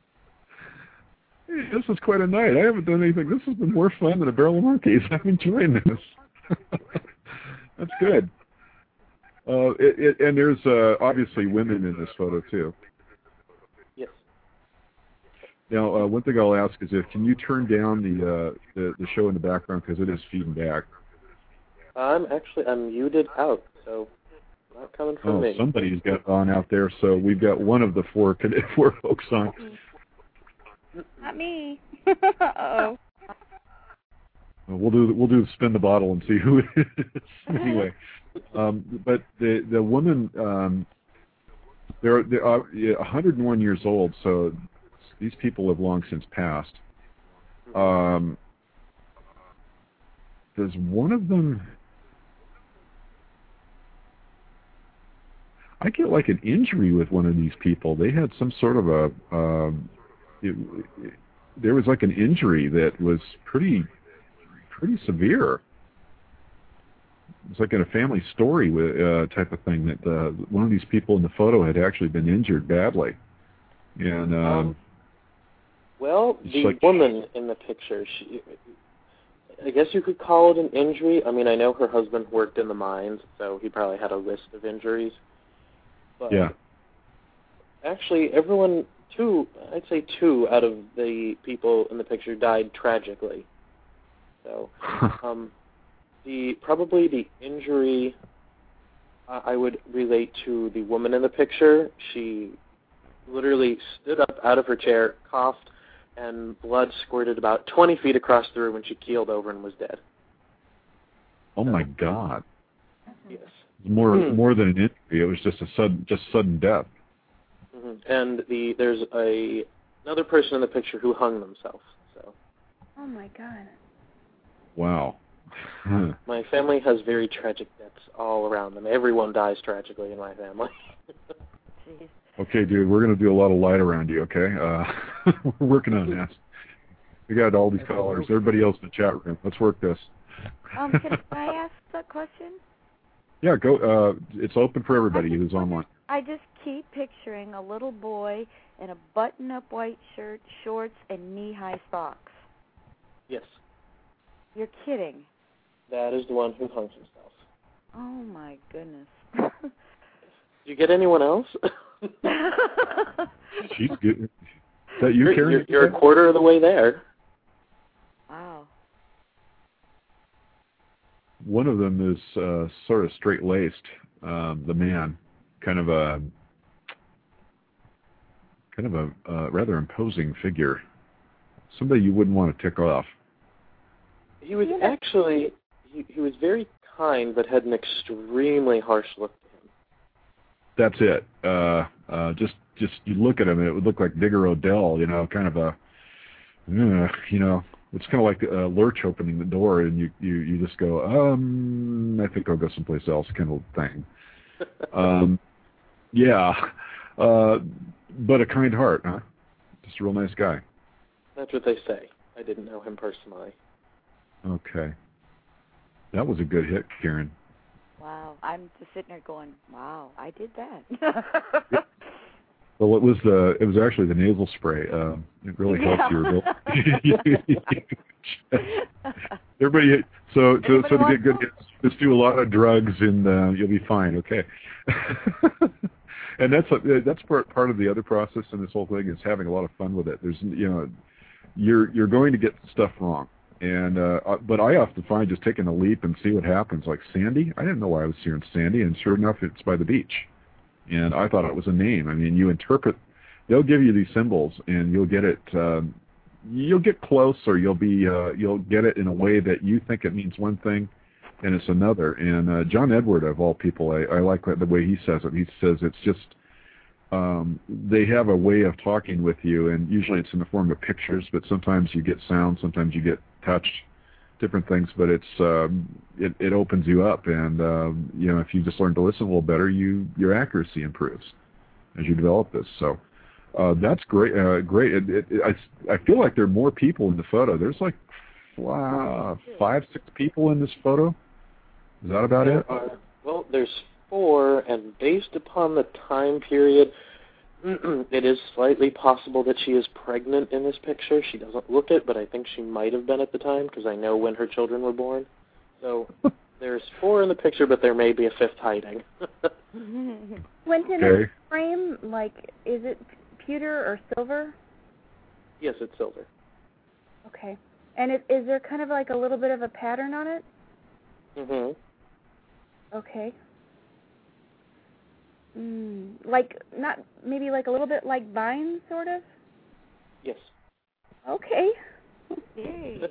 Hey, this is quite a night. I haven't done anything. This has been more fun than a barrel of monkeys. I'm enjoying this. That's good. Uh, it, it, and there's uh, obviously women in this photo, too. Yes. Now, uh, one thing I'll ask is if can you turn down the uh, the, the show in the background because it is feeding back. I'm actually, I'm muted out, so not coming from oh, me. Somebody's got on out there, so we've got one of the four four folks on. Not me. Uh-oh. We'll do we'll do spin the bottle and see who it is. Anyway, um, but the the woman um, they're they're uh, yeah, one hundred one years old, so these people have long since passed. Um, does one of them? I get like an injury with one of these people. They had some sort of a, um, it, it, there was like an injury that was pretty, pretty severe. It's like in a family story with, uh, type of thing that uh, one of these people in the photo had actually been injured badly. And um, um, well, the like, woman in the picture, she, I guess you could call it an injury. I mean, I know her husband worked in the mines, so he probably had a list of injuries. But yeah. Actually, everyone, two, I'd say two out of the people in the picture died tragically. So, um, the probably the injury uh, I would relate to the woman in the picture. She literally stood up out of her chair, coughed, and blood squirted about twenty feet across the room, and she keeled over and was dead. Oh my God. Yes. More Mm. more than an injury. It was just a sudden just sudden death. Mm-hmm. And the there's a another person in the picture who hung themselves. So. Oh my God. Wow. My family has very tragic deaths all around them. Everyone dies tragically in my family. Jeez. Okay, dude, we're going to do a lot of light around you, okay? Uh, we're working on this. We got all these callers. Everybody else in the chat room. Let's work this. Um, can I ask that question? Yeah, go. Uh, it's open for everybody who's online. I just keep picturing a little boy in a button-up white shirt, shorts, and knee-high socks. Yes. You're kidding. That is the one who hung himself. Oh, my goodness. Did you get anyone else? She's good. Is that you, you're, Karen? You're, you're a quarter of the way there. Wow. One of them is uh, sort of straight-laced, um, the man, kind of a kind of a uh, rather imposing figure. Somebody you wouldn't want to tick off. He was actually, he, he was very kind, but had an extremely harsh look to him. That's it. Uh, uh, just, just you look at him, and it would look like Digger O'Dell, you know, kind of a, uh, you know, it's kind of like a lurch opening the door, and you, you, you just go, um, I think I'll go someplace else, kind of thing. um, yeah, uh, but a kind heart, huh? Just a real nice guy. That's what they say. I didn't know him personally. Okay. That was a good hit, Karen. Wow. I'm just sitting there going, wow, I did that. Yeah. Well, it was the it was actually the nasal spray. Uh, it really helps yeah. your Everybody, so so so to get good hits, just do a lot of drugs and uh, you'll be fine. Okay. And that's a, that's part part of the other process in this whole thing is having a lot of fun with it. There's you know, you're you're going to get stuff wrong. And uh, but I often find just taking a leap and see what happens. Like Sandy, I didn't know why I was hearing Sandy, and sure enough, it's by the beach. And I thought it was a name. I mean, you interpret. They'll give you these symbols, and you'll get it. Um, you'll get close, or you'll be. Uh, you'll get it in a way that you think it means one thing, and it's another. And uh, John Edward, of all people, I, I like the way he says it. He says it's just. Um, they have a way of talking with you, and usually it's in the form of pictures, but sometimes you get sound, sometimes you get touch, different things, but it's um, it, it opens you up, and um, you know if you just learn to listen a little better, you your accuracy improves as you develop this. So uh, that's great. Uh, great. It, it, it, I I feel like there are more people in the photo. There's like wow, five, six people in this photo. Is that about there it? Are, well, there's four, and based upon the time period, it is slightly possible that she is pregnant in this picture. She doesn't look it, but I think she might have been at the time because I know when her children were born. So there's four in the picture, but there may be a fifth hiding. Quentin, Okay. is the frame, like, is it pewter or silver? Yes, it's silver. Okay. And is, is there kind of like a little bit of a pattern on it? Mm-hmm. Okay. Mm, like, not, maybe like a little bit like vines, sort of? Yes. Okay. Yay.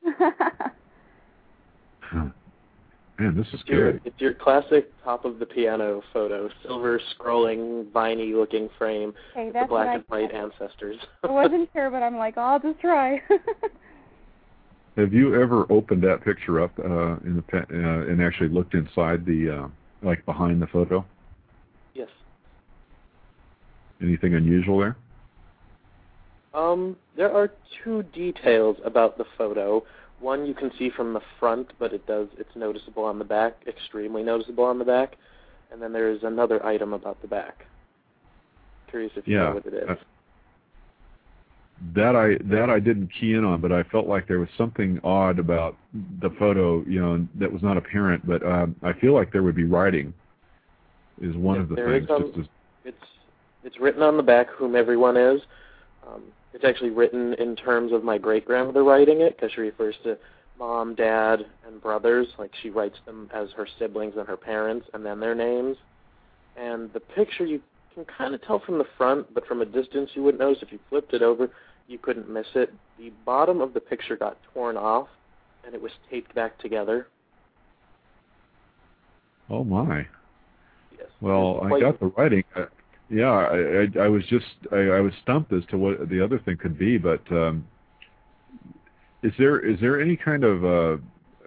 Man, this is It's your, good. it's your classic top of the piano photo, silver scrolling, viney looking frame Okay, with that's the black what and I white ancestors. I wasn't sure, but I'm like, oh, I'll just try. Have you ever opened that picture up uh, in the pe- uh, and actually looked inside the uh, like behind the photo? Yes. Anything unusual there? Um, there are two details about the photo. One you can see from the front, but it does it's noticeable on the back, extremely noticeable on the back. And then there is another item about the back. Curious if you Yeah, know what it is. uh, that I that I didn't key in on, but I felt like there was something odd about the photo, you know, that was not apparent. But um, I feel like there would be writing. Is one Yes, of the there things. is, um, just as, It's it's written on the back whom everyone is. Um, it's actually written in terms of my great-grandmother writing it because she refers to mom, dad, and brothers. Like she writes them as her siblings and her parents and then their names. And the picture you can kind of tell from the front, but from a distance you wouldn't notice. If you flipped it over, you couldn't miss it. The bottom of the picture got torn off and it was taped back together. Oh my. Yes. Well, I Quite- got the writing. Uh, yeah, I, I, I was just I, I was stumped as to what the other thing could be, but um, is there is there any kind of uh,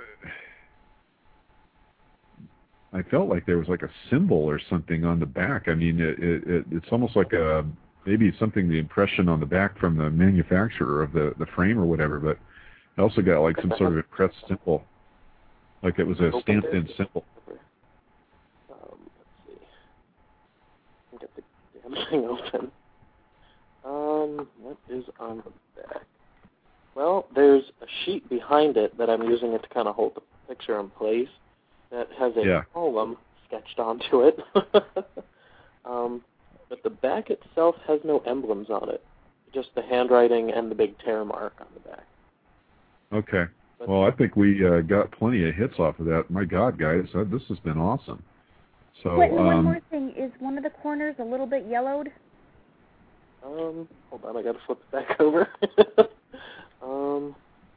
I felt like there was like a symbol or something on the back. I mean, it, it, it it's almost like a maybe something the impression on the back from the manufacturer of the the frame or whatever, but I also got like some sort of impressed symbol, like it was a stamped-in symbol. Um, let's see. Get the damn thing open. Um, what is on the back? Well, there's a sheet behind it that I'm using it to kind of hold the picture in place that has a Yeah. column sketched onto it. um, but the back itself has no emblems on it, just the handwriting and the big tear mark on the back. Okay. Well, I think we uh, got plenty of hits off of that. My God, guys, uh, this has been awesome. So, Wait, and one um, more thing. Is one of the corners a little bit yellowed? Um, hold on, I gotta flip it back over. um,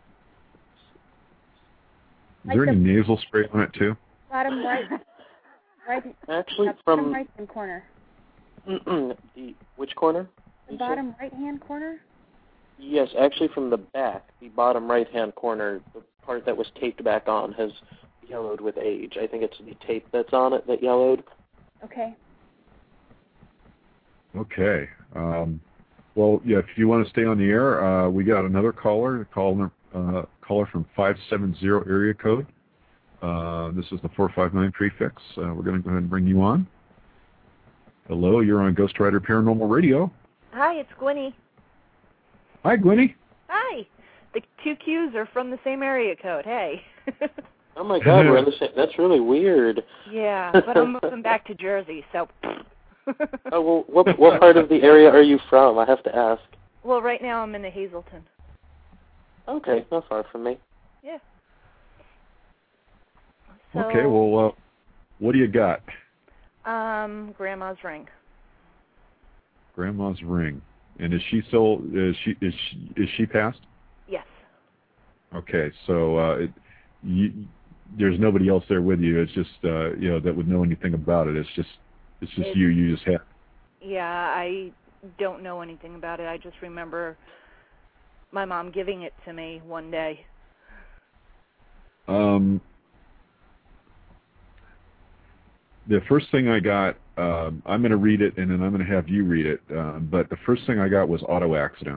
is there any nasal spray on it too? Bottom right. right Actually, uh, from bottom right hand corner. the which corner? The bottom right hand corner. Yes, actually, from the back, the bottom right-hand corner, the part that was taped back on has yellowed with age. I think it's the tape that's on it that yellowed. Okay. Okay. Um, well, yeah, if you want to stay on the air, uh, we got another caller, caller, uh, caller from five seven zero area code. Uh, this is the four five nine prefix. Uh, we're going to go ahead and bring you on. Hello, you're on Ghost Rider Paranormal Radio. Hi, it's Gwynny. Hi, Gwynny. Hi. The two Qs are from the same area code. Hey. Oh my God, we're in the same. That's really weird. Yeah, but I'm moving back to Jersey, so. Oh well, what what part of the area are you from? I have to ask. Well, right now I'm in the Hazleton. Okay, not far from me. Yeah. So, Okay, well, uh, what do you got? Um, Grandma's ring. Grandma's ring. And is she still, is she, is she, is she passed? Yes. Okay, so uh, it, you, there's nobody else there with you. It's just, uh, you know, that would know anything about it. It's just, it's just It's, you. You just have. Yeah, I don't know anything about it. I just remember my mom giving it to me one day. Um, the first thing I got, um, I'm going to read it, and then I'm going to have you read it. Uh, but the first thing I got was auto accident.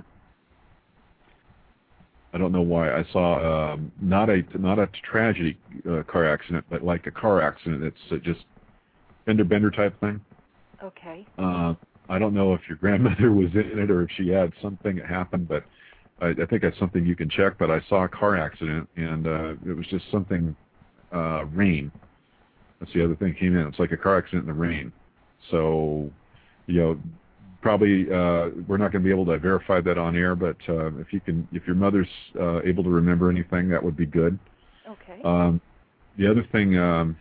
I don't know why. I saw um, not a not a tragedy uh, car accident, but like a car accident. It's uh, just fender bender type thing. Okay. Uh, I don't know if your grandmother was in it or if she had something that happened, but I, I think that's something you can check. But I saw a car accident, and uh, it was just something uh, rain. That's the other thing that came in. It's like a car accident in the rain. So, you know, probably uh, we're not going to be able to verify that on air, but uh, if you can, if your mother's uh, able to remember anything, that would be good. Okay. Um, the other thing, um,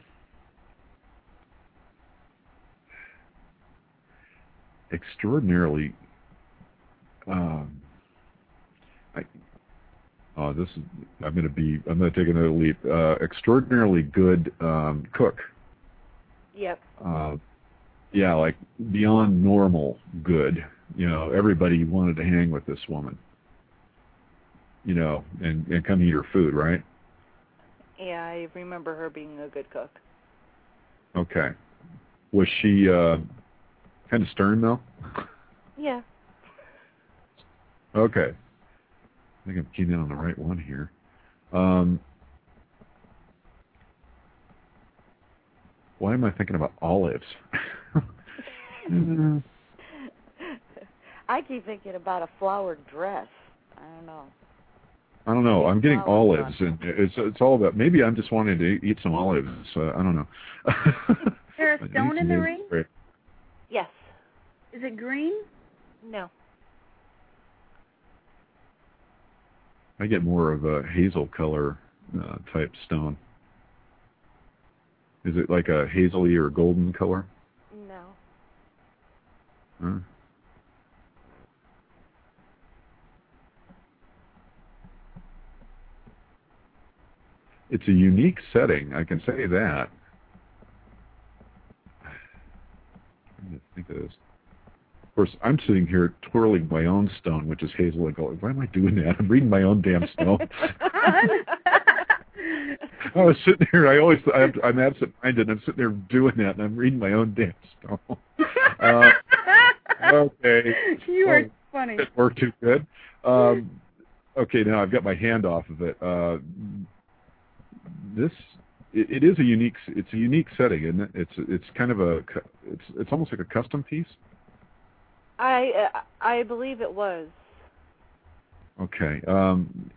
extraordinarily, um, I, oh, this is, I'm going to be, I'm going to take another leap. Uh, extraordinarily good um, cook. Yep. Uh, yeah, like beyond normal good. You know, everybody wanted to hang with this woman. You know, and, and come eat her food, right? Yeah, I remember her being a good cook. Okay. Was she uh, kind of stern, though? Yeah. Okay. I think I'm keying in on the right one here. Um, why am I thinking about olives? I keep thinking about a flowered dress. I don't know. I don't know. I'm getting Olives olives, and it's it's all about. Maybe I'm just wanting to eat some olives. Uh, I don't know. Is there a stone in the ring? Great. Yes. Is it green? No. I get more of a hazel color uh, type stone. Is it like a hazily or golden color? No. Huh? It's a unique setting, I can say that. trying to think of this. Of course, I'm sitting here twirling my own stone, which is hazel, and going, why am I doing that? I'm reading my own damn stone. I was sitting here, I always, I'm, I'm absent-minded, and I'm sitting there doing that, and I'm reading my own damn stone. Uh, okay. You are well, funny. Didn't work too good. Um, okay, now I've got my hand off of it. Uh, this, it, it is a unique, it's a unique setting, isn't it? It's, it's kind of a, it's, it's almost like a custom piece. I uh, I believe it was. Okay. Um,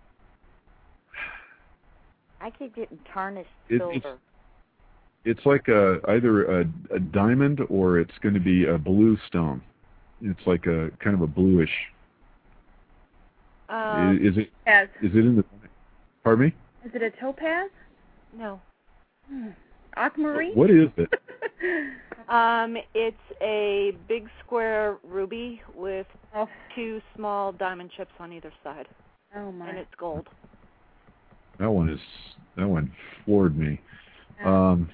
I keep getting tarnished it, silver. It's, it's like a, either a, a diamond or it's going to be a blue stone. It's like a kind of a bluish. Um, is, is it? Yes. Is it in the? Pardon me? Is it a topaz? No. Hmm. Aquamarine? What is it? um, it's a big square ruby with oh. two small diamond chips on either side. Oh my! And it's gold. That one is that one floored me. Oh. Um,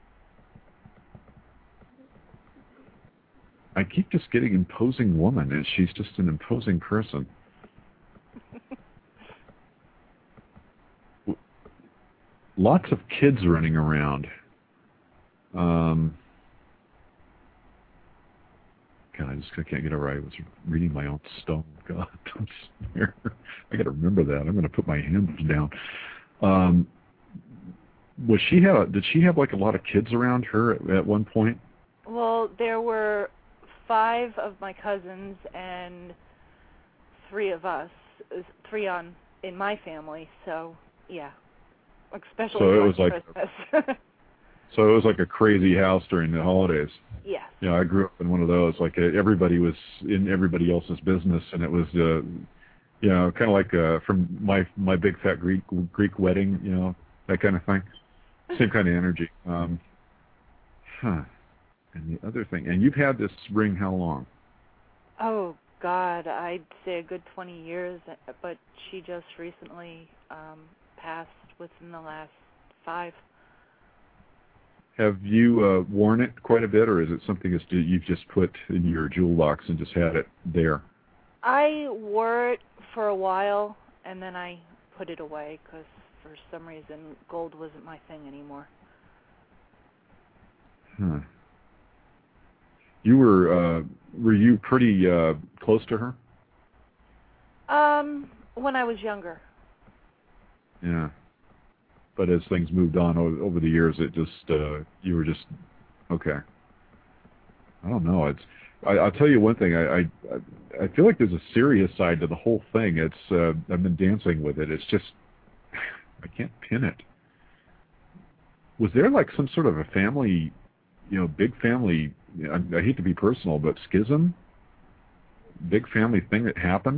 I keep just getting imposing woman, and she's just an imposing person. Lots of kids running around. Um, God, I just I can't get it right. I was reading my own stone. God, I'm scared. I got to remember that. I'm going to put my hands down. Um, was she have? Did she have like a lot of kids around her at, at one point? Well, there were five of my cousins and three of us, three on in my family. So yeah, especially so it was Christmas. like. So it was like a crazy house during the holidays. Yes. Yeah, you know, I grew up in one of those. Like uh, everybody was in everybody else's business, and it was, uh, you know, kind of like uh, from my my big fat Greek Greek wedding, you know, that kind of thing. Same kind of energy. Um, huh. And the other thing, and you've had this ring how long? Oh God, I'd say a good twenty years, but she just recently um, passed within the last five. Have you uh, worn it quite a bit, or is it something that you've just put in your jewel box and just had it there? I wore it for a while, and then I put it away because for some reason gold wasn't my thing anymore. Huh. You were, uh, were you pretty uh, close to her? Um, when I was younger. Yeah. But as things moved on over, over the years, it just uh, you were just okay. I don't know. It's I, I'll tell you one thing. I, I I feel like there's a serious side to the whole thing. It's uh, I've been dancing with it. It's just I can't pin it. Was there like some sort of a family, you know, big family? I, I hate to be personal, but schism, big family thing that happened?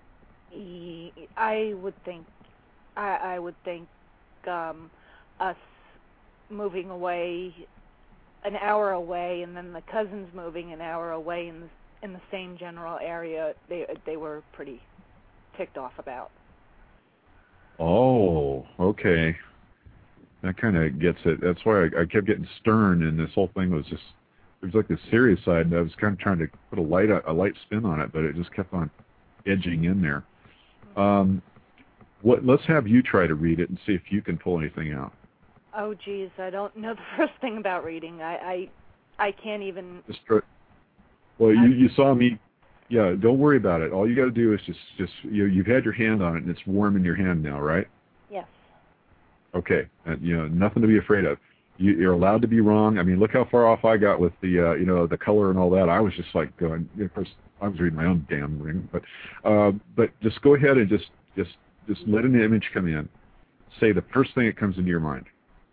I would think. I, I would think. Um, us moving away an hour away, and then the cousins moving an hour away in the, in the same general area, they they were pretty ticked off about. Oh, okay. That kind of gets it. That's why I, I kept getting stern, and this whole thing was just, there was like this serious side, and I was kind of trying to put a light a light spin on it, but it just kept on edging in there. Um, What, let's have you try to read it and see if you can pull anything out. Oh, geez, I don't know the first thing about reading. I I, I can't even... Just try, well, you, you saw me... Yeah, don't worry about it. All you got to do is just... just you, you've had your hand on it, and it's warm in your hand now, right? Yes. Okay. Uh, you know, nothing to be afraid of. You, you're allowed to be wrong. I mean, look how far off I got with the, uh, you know, the color and all that. I was just like going... You know, first, I was reading my own damn ring. But, uh, but just go ahead and just... just Just let an image come in. Say the first thing that comes into your mind.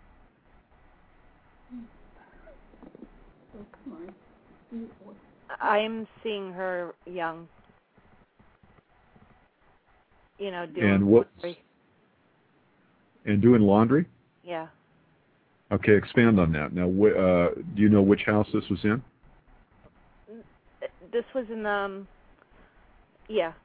I'm seeing her young. You know, doing and what? laundry. And doing laundry? Yeah. Okay, expand on that. Now, wh- uh, do you know which house this was in? This was in, um, yeah.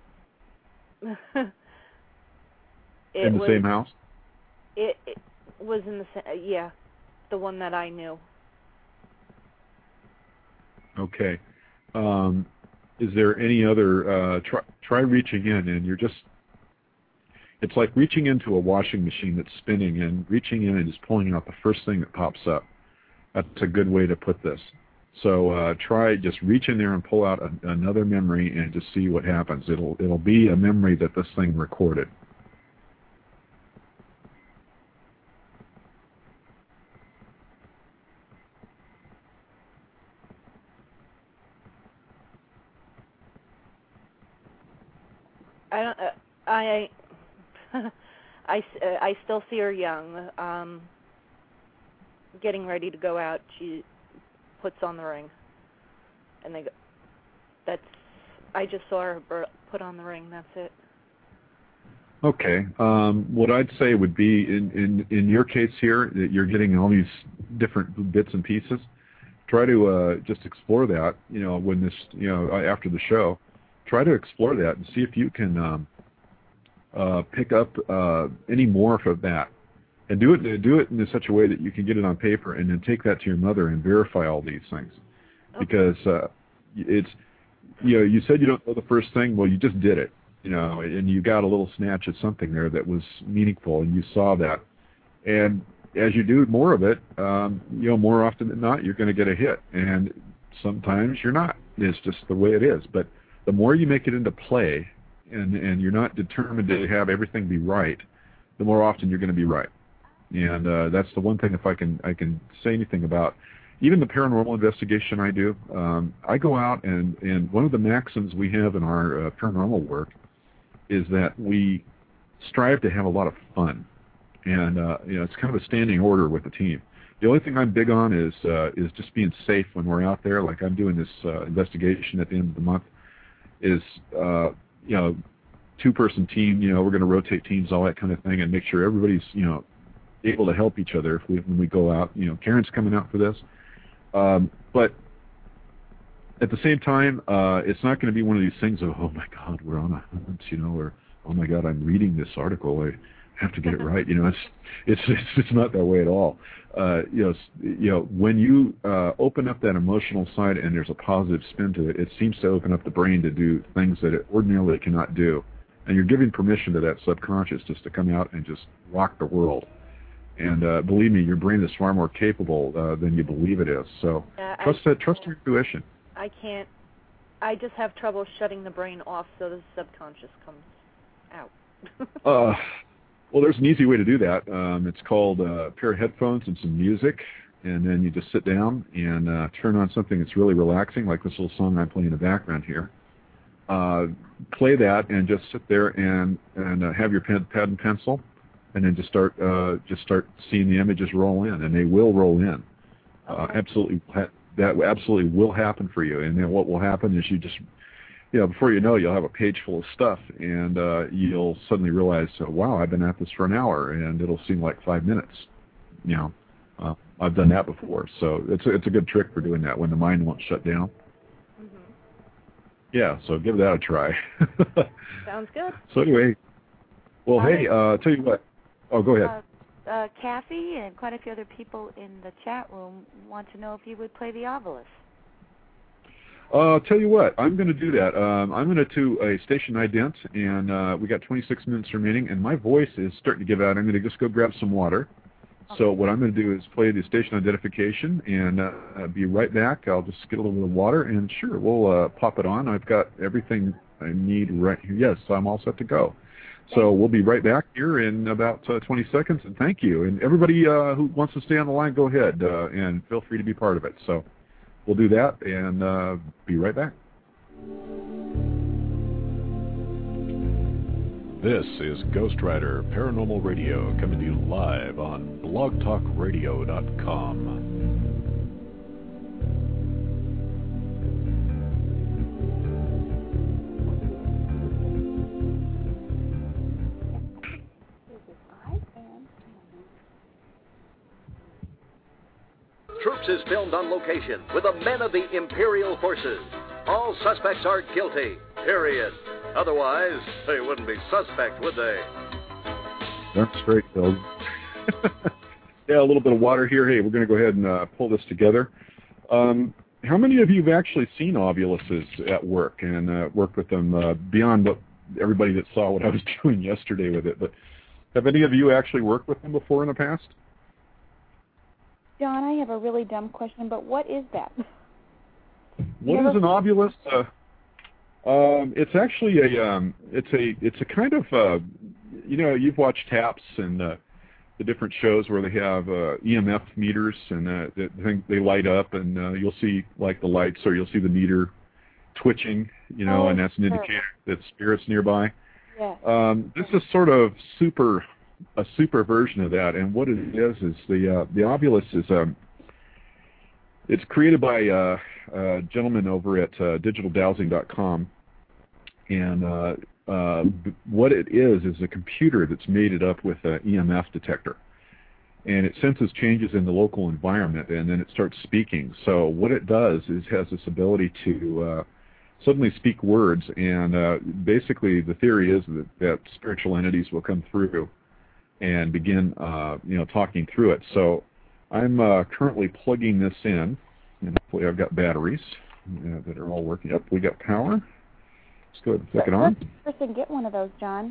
It in the was, same house? It, it was in the same, yeah, the one that I knew. Okay. Um, is there any other, uh, try, try reaching in, and you're just, it's like reaching into a washing machine that's spinning and reaching in and just pulling out the first thing that pops up. That's a good way to put this. So uh, try, just reach in there and pull out a, another memory and just see what happens. It'll, it'll be a memory that this thing recorded. I don't. Uh, I. I, uh, I still see her young. Um, getting ready to go out, she puts on the ring, and they go. That's. I just saw her put on the ring. That's it. Okay. Um, what I'd say would be in, in, in your case here, that you're getting all these different bits and pieces. Try to uh, just explore that. You know, when this, you know, after the show, try to explore that and see if you can um, uh, pick up uh, any more of that, and do it do it in such a way that you can get it on paper, and then take that to your mother and verify all these things, okay. Because uh, it's, you know, you said you don't know the first thing. Well, you just did it. You know, and you got a little snatch at something there that was meaningful, and you saw that. And as you do more of it, um, you know, more often than not, you're going to get a hit. And sometimes you're not. It's just the way it is. But the more you make it into play, and, and you're not determined to have everything be right, the more often you're going to be right. And uh, that's the one thing, if I can I can say anything about, even the paranormal investigation I do, um, I go out and, and one of the maxims we have in our uh, paranormal work is that we strive to have a lot of fun, and uh, you know, it's kind of a standing order with the team. The only thing I'm big on is uh, is just being safe when we're out there. Like I'm doing this uh, investigation at the end of the month. Is uh, you know, two-person team. You know, we're going to rotate teams, all that kind of thing, and make sure everybody's you know able to help each other if we when we go out. You know, Karen's coming out for this, um, but at the same time, uh, it's not going to be one of these things of, oh my God, we're on a hunt, you know, or oh my God, I'm reading this article, I have to get it right. You know, it's it's it's, it's not that way at all. Uh, you know, you know, when you uh, open up that emotional side and there's a positive spin to it, it seems to open up the brain to do things that it ordinarily cannot do, and you're giving permission to that subconscious just to come out and just rock the world. And uh, believe me, your brain is far more capable uh, than you believe it is. So uh, trust that, trust your intuition. I can't, I just have trouble shutting the brain off so the subconscious comes out. uh, well, there's an easy way to do that. Um, it's called uh, a pair of headphones and some music, and then you just sit down and uh, turn on something that's really relaxing, like this little song I'm playing in the background here. Uh, play that and just sit there and, and uh, have your pen, pad and pencil, and then just start uh, just start seeing the images roll in, and they will roll in. Okay. Uh, absolutely. That absolutely will happen for you. And then what will happen is you just, you know, before you know, you'll have a page full of stuff, and uh, you'll suddenly realize, oh, wow, I've been at this for an hour, and it'll seem like five minutes. You know, uh, I've done that before. So it's a, it's a good trick for doing that when the mind won't shut down. Mm-hmm. Yeah, so give that a try. Sounds good. So anyway, well, All hey, right. uh, tell you what. Oh, go ahead. Uh, Uh, Kathy and quite a few other people in the chat room want to know if you would play the Obelisk. Uh, I'll tell you what, I'm going to do that. Um, I'm going to do a station ident, and uh, we got twenty-six minutes remaining, and my voice is starting to give out. I'm going to just go grab some water. Okay. So what I'm going to do is play the station identification, and uh, I'll be right back. I'll just get a little bit of water, and sure, we'll uh, pop it on. I've got everything I need right here. Yes, I'm all set to go. So we'll be right back here in about uh, twenty seconds, and thank you. And everybody uh, who wants to stay on the line, go ahead, uh, and feel free to be part of it. So we'll do that, and uh, be right back. This is Ghost Rider Paranormal Radio, coming to you live on blog talk radio dot com. Troops is filmed on location with the men of the Imperial Forces. All suspects are guilty, period. Otherwise, they wouldn't be suspect, would they? That's straight, Phil. Yeah, a little bit of water here. Hey, we're going to go ahead and uh, pull this together. Um, how many of you have actually seen Ovuluses at work and uh, worked with them uh, beyond what everybody that saw what I was doing yesterday with it? But have any of you actually worked with them before in the past? John, I have a really dumb question, but what is that? What is an ovulus? Uh, um, it's actually a um, it's a it's a kind of uh, you know, you've watched TAPS and uh, the different shows where they have uh, E M F meters and uh, they, they light up, and uh, you'll see like the lights, or you'll see the meter twitching, you know, oh, and that's an sure. indicator that spirit's nearby. Yeah. Um, this is sort of super a super version of that, and what it is is the uh, the Ovulus is um, it's created by uh, a gentleman over at uh, digital dowsing dot com, and uh, uh, what it is is a computer that's mated up with an E M F detector, and it senses changes in the local environment, and then it starts speaking. So what it does is has this ability to uh, suddenly speak words, and uh, basically the theory is that, that spiritual entities will come through and begin, uh, you know, talking through it. So I'm uh, currently plugging this in, and hopefully I've got batteries uh, that are all working. Yep, we got power. Let's go ahead and flick it on. Person get one of those, John.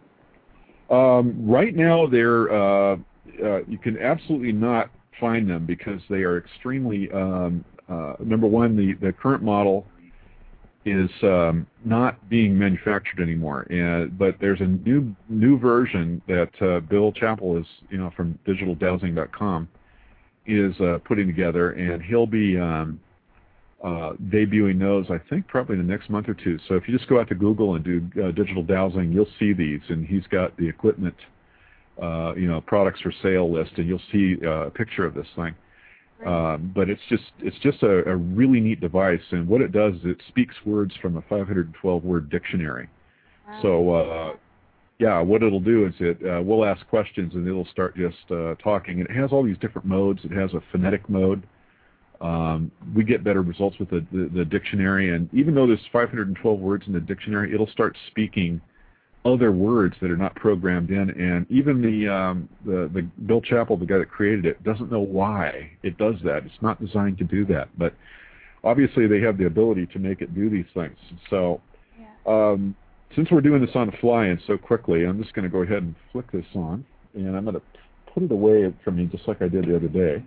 Um, right now, they're uh, uh, you can absolutely not find them because they are extremely. Um, uh, number one, the the current model is um, not being manufactured anymore, and but there's a new new version that uh, Bill Chappell is, you know, from digital dowsing dot com is uh, putting together, and he'll be um, uh, debuting those, I think, probably in the next month or two. So if you just go out to Google and do uh, digital dowsing, you'll see these, and he's got the equipment, uh, you know, products for sale list, and you'll see uh, a picture of this thing. Um, but it's just it's just a, a really neat device, and what it does is it speaks words from a five hundred twelve word dictionary. Wow. So, uh, yeah, what it'll do is it uh, we'll ask questions, and it'll start just uh, talking. And it has all these different modes. It has a phonetic mode. Um, we get better results with the, the, the dictionary, and even though there's five hundred twelve words in the dictionary, it'll start speaking other words that are not programmed in, and even the, um, the the Bill Chappell, the guy that created it, doesn't know why it does that. It's not designed to do that, but obviously they have the ability to make it do these things. So um, since we're doing this on the fly and so quickly, I'm just going to go ahead and flick this on, and I'm going to put it away from me just like I did the other day.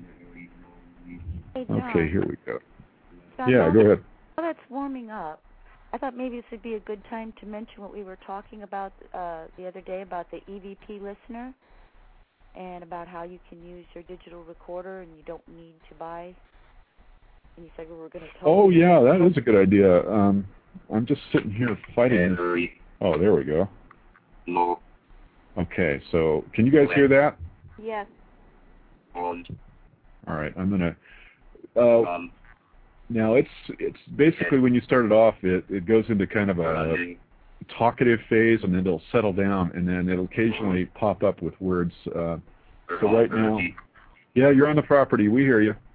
Hey, John. Okay, here we go. John, yeah, go ahead. While that's warming up, I thought maybe this would be a good time to mention what we were talking about uh, the other day about the E V P listener and about how you can use your digital recorder and you don't need to buy. And you said we were going to talk. Oh, yeah, that is a good idea. Um, I'm just sitting here fighting. Oh, there we go. No. Okay, so can you guys hear that? Yes. All right, I'm going to... Uh, um, Now, it's it's basically when you start it off, it, it goes into kind of a talkative phase, and then it'll settle down, and then it'll occasionally pop up with words. Uh, so right now, yeah, you're on the property. We hear you.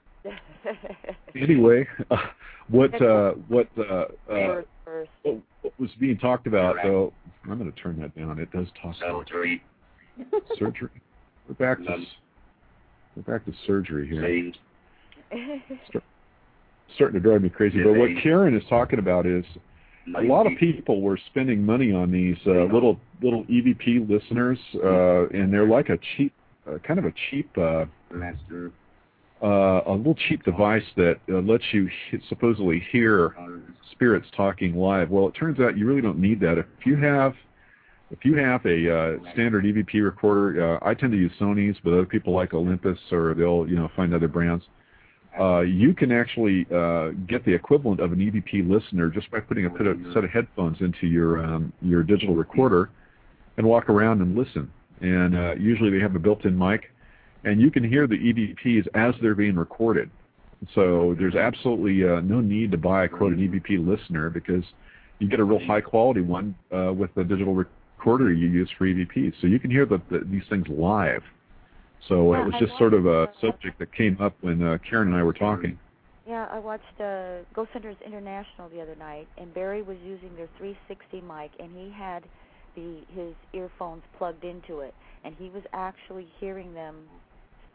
Anyway, uh, what uh, what, uh, uh, what what was being talked about, though, I'm going to turn that down. It does talk about surgery. Surgery. We're back to we're back to surgery here. Start, starting to drive me crazy. But what Karen is talking about is a lot of people were spending money on these uh, little little E V P listeners, uh, and they're like a cheap, uh, kind of a cheap, uh, uh, a little cheap device that uh, lets you he- supposedly hear spirits talking live. Well, it turns out you really don't need that. If you have if you have a uh, standard E V P recorder, uh, I tend to use Sony's, but other people like Olympus, or they'll you know find other brands. Uh, you can actually uh, get the equivalent of an E V P listener just by putting a, put a set of headphones into your um, your digital recorder and walk around and listen. And uh, usually they have a built-in mic, and you can hear the E V Ps as they're being recorded. So there's absolutely uh, no need to buy, quote, an E V P listener, because you get a real high-quality one uh, with the digital recorder you use for E V Ps. So you can hear the, the, these things live. So yeah, it was I just sort of a uh, subject that came up when uh, Karen and I were talking. Yeah, I watched uh, Ghost Hunters International the other night, and Barry was using their three sixty mic, and he had the his earphones plugged into it, and he was actually hearing them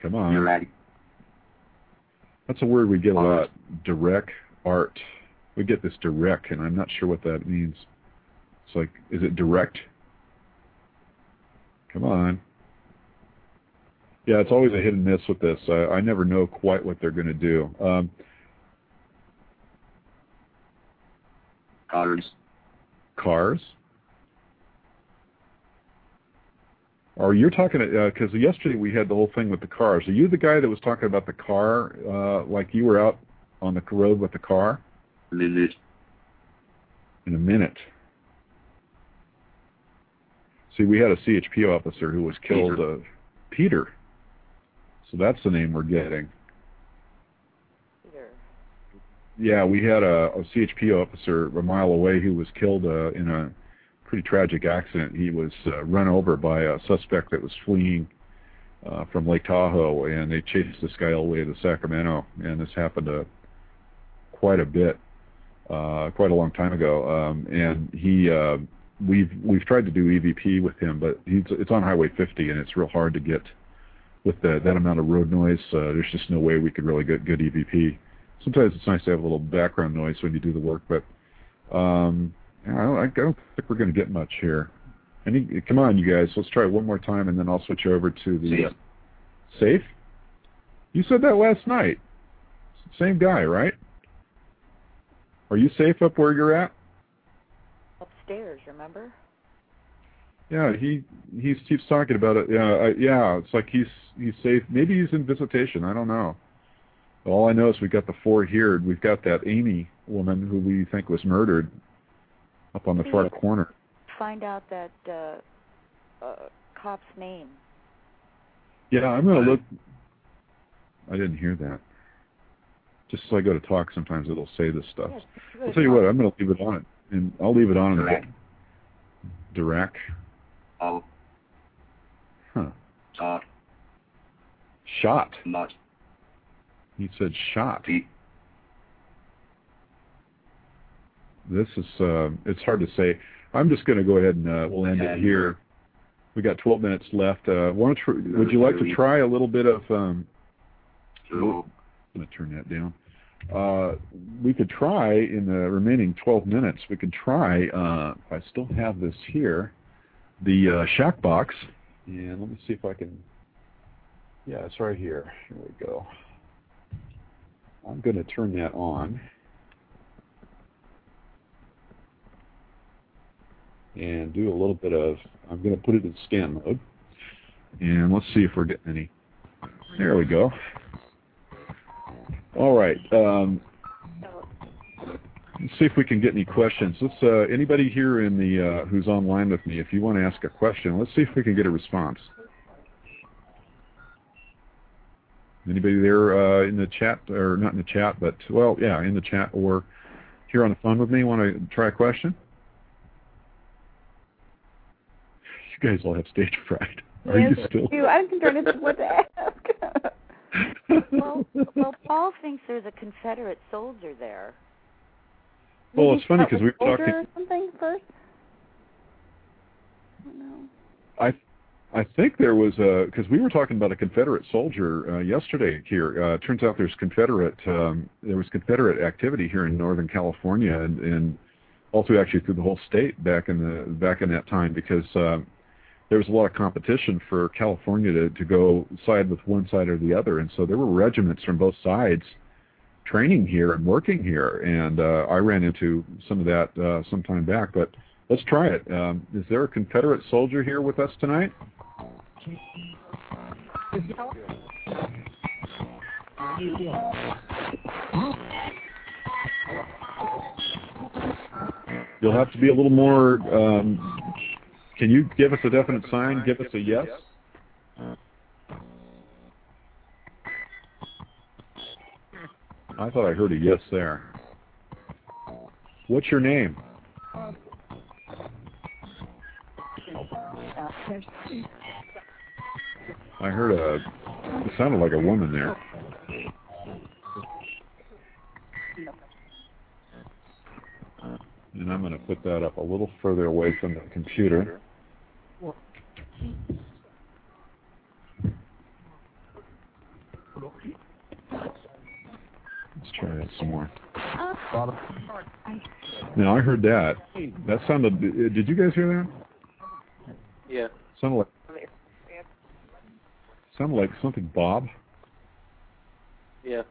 Come on. That's a word we get a lot. Direct art. We get this direct, and I'm not sure what that means. It's like, is it direct? Come on. Yeah, it's always a hit and miss with this. I, I never know quite what they're going to do. Um, Cars. Cars? Or you're talking, because uh, yesterday we had the whole thing with the cars. Are you the guy that was talking about the car, uh, like you were out on the road with the car? Minute. In a minute. See, we had a C H P officer who was killed, Peter. Uh, Peter. So that's the name we're getting. Peter. Yeah, we had a, a C H P officer a mile away who was killed uh, in a pretty tragic accident. He was uh, run over by a suspect that was fleeing uh, from Lake Tahoe, and they chased this guy all the way to Sacramento, and this happened uh, quite a bit, uh, quite a long time ago. Um, and he, uh, we've we've tried to do E V P with him, but he's, it's on Highway fifty, and it's real hard to get with the, that amount of road noise. Uh, there's just no way we could really get good E V P. Sometimes it's nice to have a little background noise when you do the work, but um, I don't, I don't think we're going to get much here. Any, come on, you guys. Let's try it one more time, and then I'll switch over to the Safe. Uh, safe? You said that last night. Same guy, right? Are you safe up where you're at? Upstairs, remember? Yeah, he he keeps talking about it. Yeah, I, yeah. It's like he's he's safe. Maybe he's in visitation. I don't know. All I know is we got the four here. We've got that Amy woman who we think was murdered up on the far corner. Find out that uh, uh, cop's name. Yeah, I'm gonna look. I didn't hear that. Just so I go to talk, sometimes it'll say this stuff. Yes, I'll tell you what. I'm gonna leave it on it, and I'll leave it on. Direct. Direct. Oh. Huh. Shot. Shot. Not. He said shot. Beep. This is, uh, it's hard to say. I'm just going to go ahead and uh, we'll end it here. We got twelve minutes left. Uh, why don't you, would you like to try a little bit of, um, oh, I'm going to turn that down. Uh, we could try in the remaining twelve minutes, we could try, uh, if I still have this here, the uh, Shack Box. And let me see if I can, yeah, it's right here. Here we go. I'm going to turn that on. And do a little bit of, I'm going to put it in scan mode. And let's see if we're getting any. There we go. All right. Um, let's see if we can get any questions. Let's. Uh, anybody here in the uh, who's online with me, if you want to ask a question, let's see if we can get a response. Anybody there uh, in the chat, or not in the chat, but, well, yeah, in the chat or here on the phone with me, want to try a question? You guys all have stage fright. Are yes, you still? You. I'm concerned as to what to ask. well, well, Paul thinks there's a Confederate soldier there. Well, Maybe it's funny because we were soldier talking. Or something first. I don't know. I, I think there was a because we were talking about a Confederate soldier uh, yesterday here. Uh, turns out there's Confederate. Um, there was Confederate activity here in Northern California and, and also actually through the whole state back in the back in that time because. Um, There was a lot of competition for California to, to go side with one side or the other, and so there were regiments from both sides training here and working here, and uh, I ran into some of that uh, some time back, but let's try it. Um, is there a Confederate soldier here with us tonight? You'll have to be a little more... Um, Can you give us a definite sign? Give us a yes? I thought I heard a yes there. What's your name? I heard a... It sounded like a woman there. And I'm going to put that up a little further away from the computer. try that some more. Now, I heard that. That sounded... Did you guys hear that? Yeah. Sounded like... Sounded like something Bob. Yeah.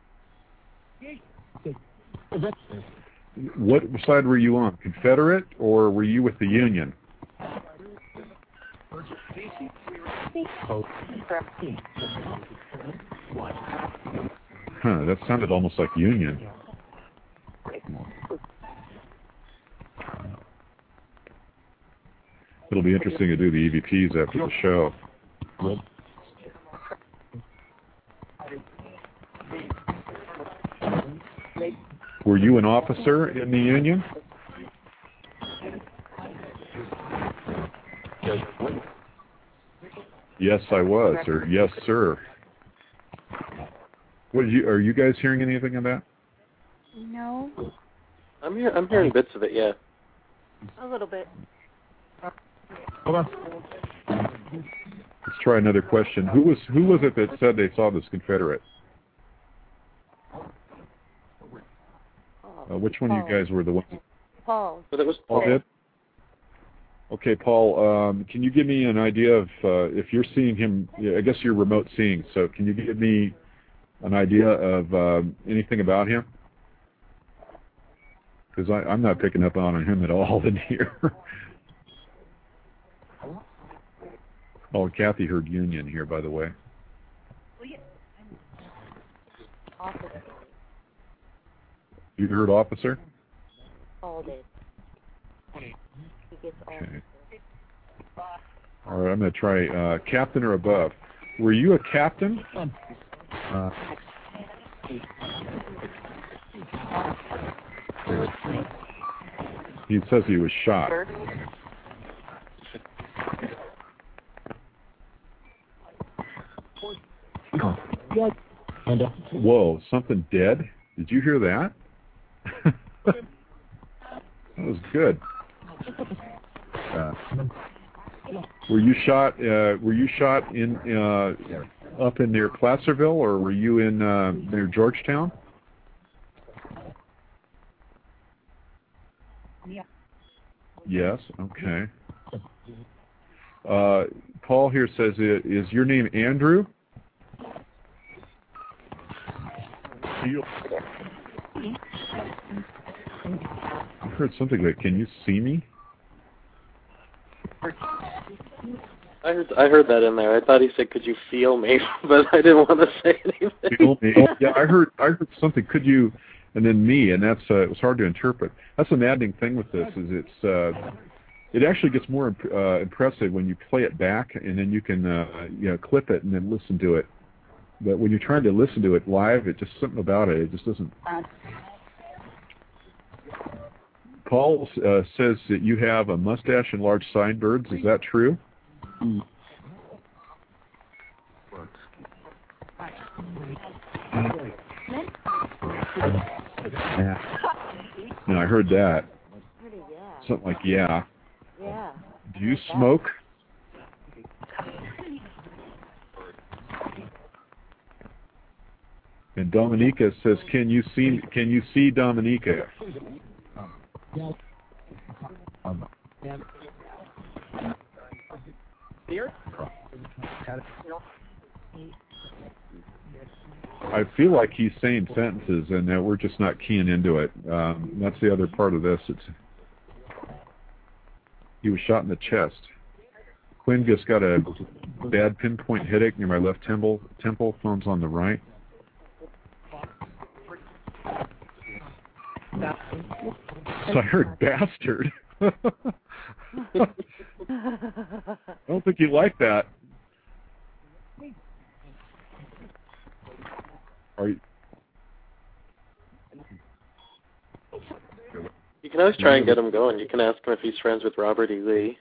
What side were you on? Confederate, or were you with the Union? Huh, that sounded almost like Union. It'll be interesting to do the E V Ps after the show. Were you an officer in the Union? Yes, I was, or yes, sir. What did you? Are you guys hearing anything of that? No. I'm here. I'm hearing bits of it. Yeah. A little bit. Hold on. Let's try another question. Who was who was it that said they saw this Confederate? Uh, which one of you guys were the ones? Paul. But it was Paul did? Okay, Paul, um, can you give me an idea of uh, if you're seeing him? Yeah, I guess you're remote seeing, so can you give me an idea of um, anything about him? Because I'm not picking up on him at all in here. Oh, Kathy heard Union here, by the way. Officer. You heard officer? Paul did. He gets officer. Okay. All right, I'm going to try uh, captain or above. Were you a captain? Uh, he says he was shot. Whoa, something dead? Did you hear that? That was good. Uh, were you shot? Uh, were you shot in uh, up in near Placerville, or were you in uh, near Georgetown? Yeah. Yes. Okay. Uh, Paul here says, "Is your name Andrew?" I heard something like, "Can you see me?" I heard. I heard that in there. I thought he said, "Could you feel me?" But I didn't want to say anything. Feel me? Yeah, I heard. I heard something. Could you? And then me, and that's uh, it was hard to interpret. That's the maddening thing with this is it's uh, it actually gets more imp- uh, impressive when you play it back, and then you can uh, you know clip it and then listen to it. But when you're trying to listen to it live, it just something about it. It just doesn't. Paul uh, says that you have a mustache and large sideburns. Is that true? Mm. Yeah. No, I heard that. Something like yeah. Yeah. Do you smoke? And Dominica says, "Can you see? Can you see Dominica?" I feel like he's saying sentences, and that we're just not keying into it. Um, that's the other part of this. It's he was shot in the chest. Quinn just got a bad pinpoint headache near my left temple. Temple. Phone's on the right. So I heard bastard. I don't think you like that. Are you? You can always try and get him going. You can ask him if he's friends with Robert E. Lee.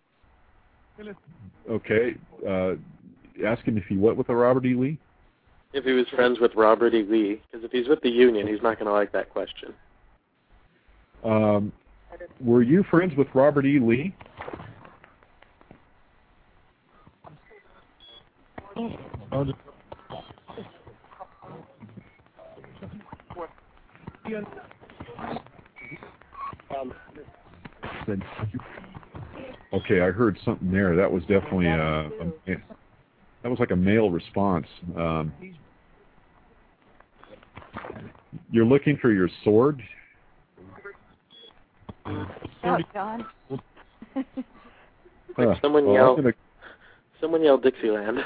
Okay. Uh, ask him if he what with a Robert E. Lee? If he was friends with Robert E. Lee. Because if he's with the Union, he's not going to like that question. Um, were you friends with Robert E. Lee? Um, Okay, I heard something there. That was definitely a, a that was like a male response. Um, you're looking for your sword? Oh, John. Huh. Someone Well, yelled. I'm gonna- Someone yelled Dixieland.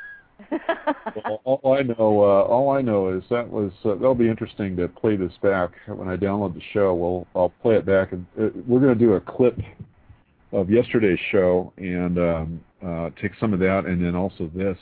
Well, all I know, uh, all I know is that was uh, that'll be interesting to play this back when I download the show. Well, I'll play it back, and uh, we're going to do a clip of yesterday's show and um, uh, take some of that, and then also this,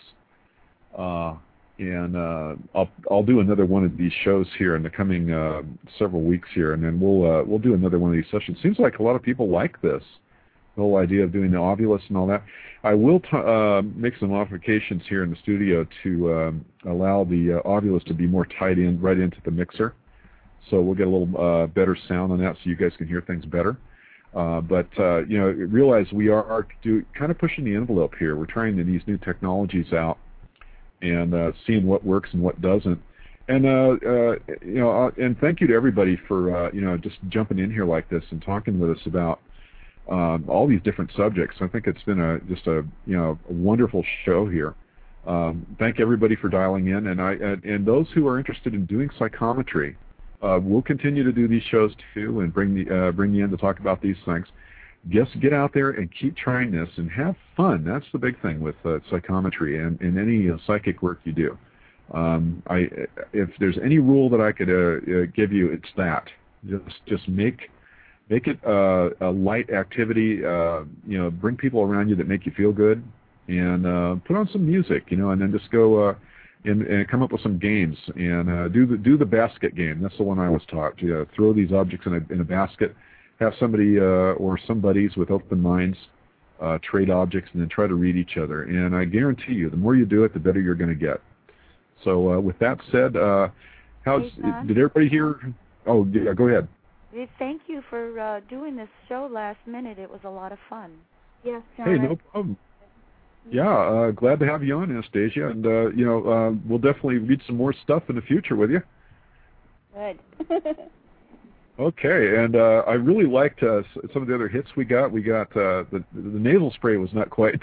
uh, and uh, I'll I'll do another one of these shows here in the coming uh, several weeks here, and then we'll uh, we'll do another one of these sessions. Seems like a lot of people like this. The whole idea of doing the Ovilus and all that. I will t- uh, make some modifications here in the studio to um, allow the uh, Ovilus to be more tied in right into the mixer. So we'll get a little uh, better sound on that so you guys can hear things better. Uh, but, uh, you know, realize we are do, kind of pushing the envelope here. We're trying these new technologies out and uh, seeing what works and what doesn't. And, uh, uh, you know, uh, and thank you to everybody for, uh, you know, just jumping in here like this and talking with us about Um, all these different subjects. I think it's been a just a you know a wonderful show here. Um, thank everybody for dialing in, and I and, and those who are interested in doing psychometry, uh, we'll continue to do these shows too, and bring the uh, bring you in to talk about these things. Just get out there and keep trying this and have fun. That's the big thing with uh, psychometry and, and any uh, psychic work you do. Um, I if there's any rule that I could uh, uh, give you, it's that just just make. Make it uh, a light activity. Uh, you know, bring people around you that make you feel good, and uh, put on some music. You know, and then just go uh, and, and come up with some games and uh, do the do the basket game. That's the one I was taught. You know, throw these objects in a in a basket. Have somebody uh, or some buddies with open minds uh, trade objects, and then try to read each other. And I guarantee you, the more you do it, the better you're going to get. So uh, with that said, uh, how's Hey, did everybody hear? Oh, yeah, go ahead. Thank you for uh, doing this show last minute. It was a lot of fun. Yes, John. Hey, no problem. Yeah, uh, glad to have you on, Anastasia, and uh, you know uh, we'll definitely read some more stuff in the future with you. Good. Okay, and uh, I really liked uh, some of the other hits we got. We got uh, the the nasal spray was not quite.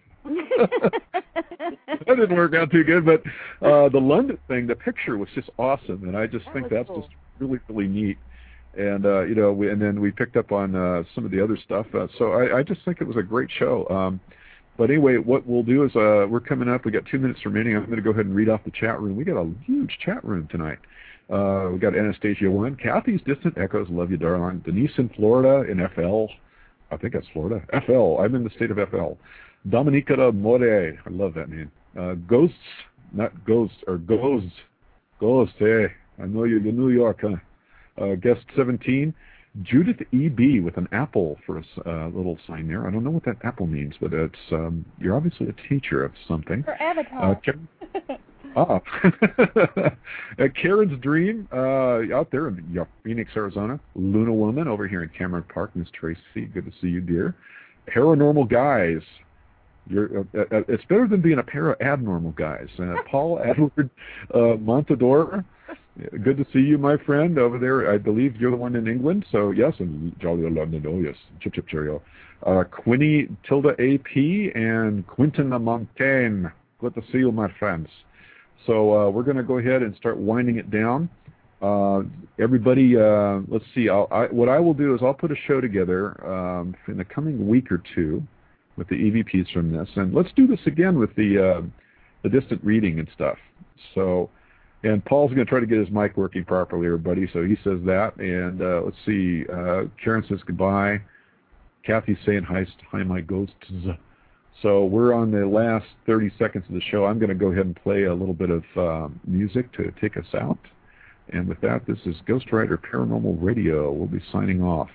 That didn't work out too good, but uh, the London thing, the picture was just awesome, and I just That think was that's cool. just really really neat. And uh, you know, we, and then we picked up on uh, some of the other stuff. Uh, so I, I just think it was a great show. Um, but anyway, what we'll do is uh, we're coming up. We got two minutes remaining. I'm going to go ahead and read off the chat room. We got a huge chat room tonight. Uh, we got Anastasia one, Kathy's Distant Echoes, love you, darling. Denise in Florida, in F L. I think that's Florida. F L. I'm in the state of F L. Dominica da More. I love that name. Uh, Ghosts, not Ghosts, or Ghosts. Ghosts. Hey, I know you're in New York, huh? Uh, guest seventeen, Judith E B with an apple for a uh, little sign there. I don't know what that apple means, but it's um, you're obviously a teacher of something. For Avatar. Uh, Karen, ah, uh, Karen's Dream uh, out there in yeah, Phoenix, Arizona. Luna Woman over here in Cameron Park. Miss Tracy, good to see you, dear. Paranormal Guys. You're, uh, uh, it's better than being a pair of abnormal guys. Uh, Paul Edward uh, Montador. Good to see you, my friend, over there. I believe you're the one in England. So, yes, and Jolly London. Oh, yes. Chip, chip, cheerio. Uh, Quinny Tilda A P and Quinton Montaigne. Good to see you, my friends. So uh, we're going to go ahead and start winding it down. Uh, everybody, uh, let's see. I'll, I, what I will do is I'll put a show together um, in the coming week or two with the E V Ps from this. And let's do this again with the, uh, the distant reading and stuff. So... And Paul's going to try to get his mic working properly, everybody, so he says that. And uh, let's see, uh, Karen says goodbye. Kathy's saying hi, hi, my ghosts. So we're on the last thirty seconds of the show. I'm going to go ahead and play a little bit of um, music to take us out. And with that, this is Ghost Rider Paranormal Radio. We'll be signing off.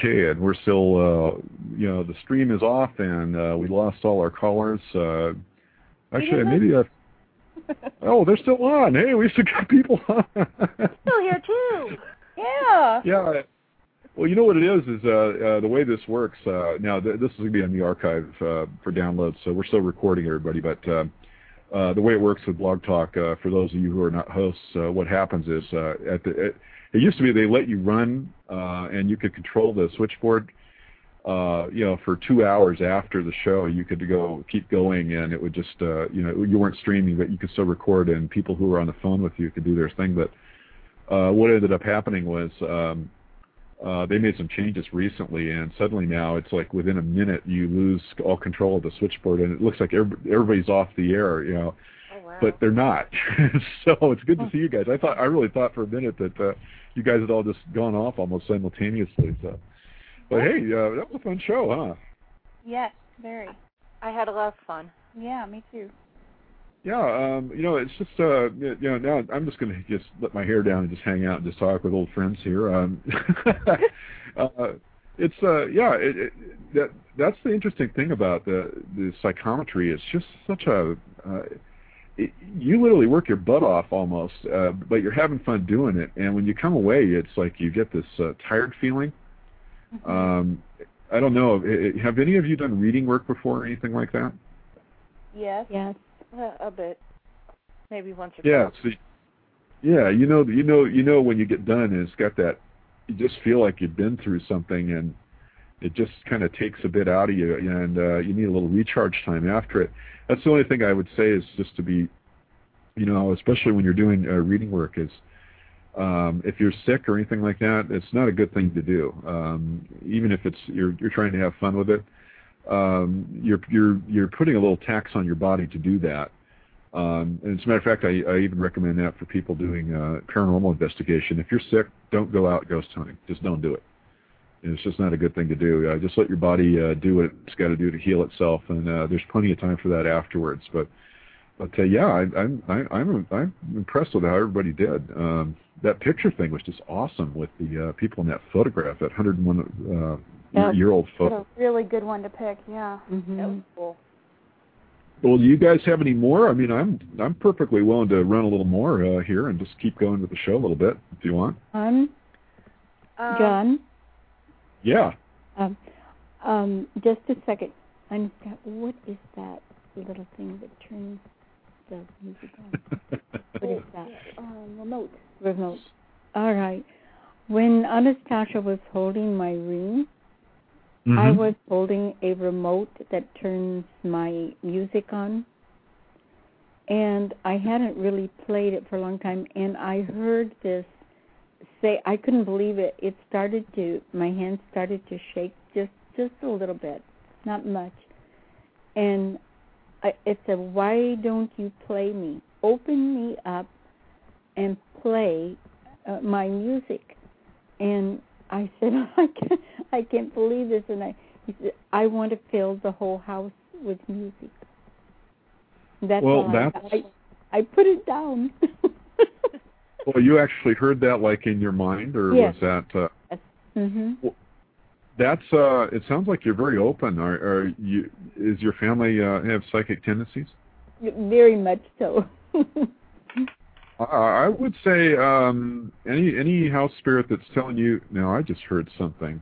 Okay, and we're still, uh, you know, the stream is off, and uh, we lost all our callers. Uh, actually, maybe. Uh, oh, they're still on. Hey, we still got people on. Still here too. Yeah. Yeah. Well, you know what it is, is uh, uh, the way this works, uh, now th- this is going to be on the archive uh, for download, so we're still recording everybody, but uh, uh, the way it works with Blog Talk, uh, for those of you who are not hosts, uh, what happens is, uh, at the, it, it used to be they let you run, uh, and you could control the switchboard, uh, you know, for two hours after the show, you could go, keep going, and it would just, uh, you know, you weren't streaming, but you could still record, and people who were on the phone with you could do their thing, but uh, what ended up happening was, um, Uh, they made some changes recently, and suddenly now it's like within a minute you lose all control of the switchboard, and it looks like everybody's off the air, you know. Oh, wow. But they're not. So it's good to see you guys. I thought I really thought for a minute that uh, you guys had all just gone off almost simultaneously. So, but hey, uh, that was a fun show, huh? Yes, very. I had a lot of fun. Yeah, me too. Yeah, um, you know, it's just, uh, you know, now I'm just going to just let my hair down and just hang out and just talk with old friends here. Um, uh, it's, uh, yeah, it, it, that that's the interesting thing about the, the psychometry. It's just such a, uh, it, you literally work your butt off almost, uh, but you're having fun doing it. And when you come away, it's like you get this uh, tired feeling. Mm-hmm. Um, I don't know, have any of you done reading work before or anything like that? Yes. Yes. Uh, a bit, maybe once or yeah, twice. see, yeah, you know, you know, you know, when you get done, and it's got that. You just feel like you've been through something, and it just kind of takes a bit out of you, and uh, you need a little recharge time after it. That's the only thing I would say is just to be, you know, especially when you're doing uh, reading work, is um, if you're sick or anything like that, it's not a good thing to do. Um, even if it's you're you're trying to have fun with it. Um, you're you're you're putting a little tax on your body to do that. Um, and as a matter of fact, I, I even recommend that for people doing uh, paranormal investigation. If you're sick, don't go out ghost hunting. Just don't do it. It's just not a good thing to do. Uh, just let your body uh, do what it's got to do to heal itself, and uh, there's plenty of time for that afterwards. But but uh, yeah, I, I'm I, I'm I'm impressed with how everybody did. Um, that picture thing was just awesome with the uh, people in that photograph, that one hundred one uh, Yeah, year old photo. a really good one to pick. Yeah, mm-hmm. That was cool. Well, do you guys have any more? I mean, I'm I'm perfectly willing to run a little more uh, here and just keep going with the show a little bit if you want. Um, Um, John. Yeah. Um, um, just a second. I'm. What is that little thing that turns the music on? What is that? Um, remote. Remote. All right. When Anastasia was holding my ring, mm-hmm. I was holding a remote that turns my music on. And I hadn't really played it for a long time, and I heard this say, I couldn't believe it. It started to, my hand started to shake just, just a little bit, not much. And I, it said, why don't you play me? Open me up and play uh, my music. And I said, I can't, I can't believe this. And I, he said, I want to fill the whole house with music. That's well, all that's... I, I, I put it down. Well, you actually heard that like in your mind, or yes. was that? Uh, yes. Mm-hmm. Well, that's. Uh, it sounds like you're very open. Are, are you? Is your family uh, have psychic tendencies? Very much so. I, I would say um, any any house spirit that's telling you. Now, I just heard something.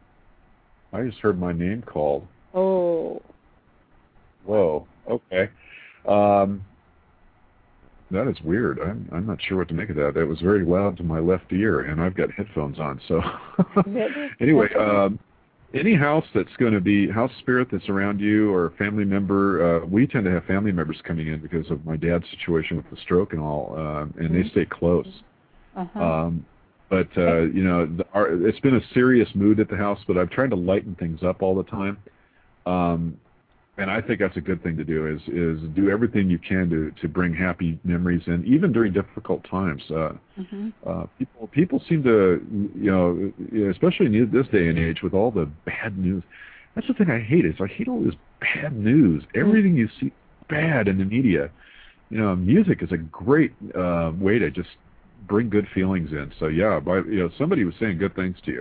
I just heard my name called. Oh. Whoa. Okay. Um, that is weird. I'm I'm not sure what to make of that. That was very loud to my left ear, and I've got headphones on. So anyway, um, any house that's going to be house spirit that's around you or family member. Uh, we tend to have family members coming in because of my dad's situation with the stroke and all, uh, and mm-hmm. they stay close. Uh-huh. Um, but uh, you know, the, our, it's been a serious mood at the house. But I've tried to lighten things up all the time. Um, And I think that's a good thing to do, is is do everything you can to, to bring happy memories in, even during difficult times. Uh, mm-hmm. uh, people people seem to, you know, especially in this day and age with all the bad news. That's the thing I hate is I hate all this bad news. Everything you see bad in the media. You know, music is a great uh, way to just bring good feelings in. So yeah, by, you know, somebody was saying good things to you.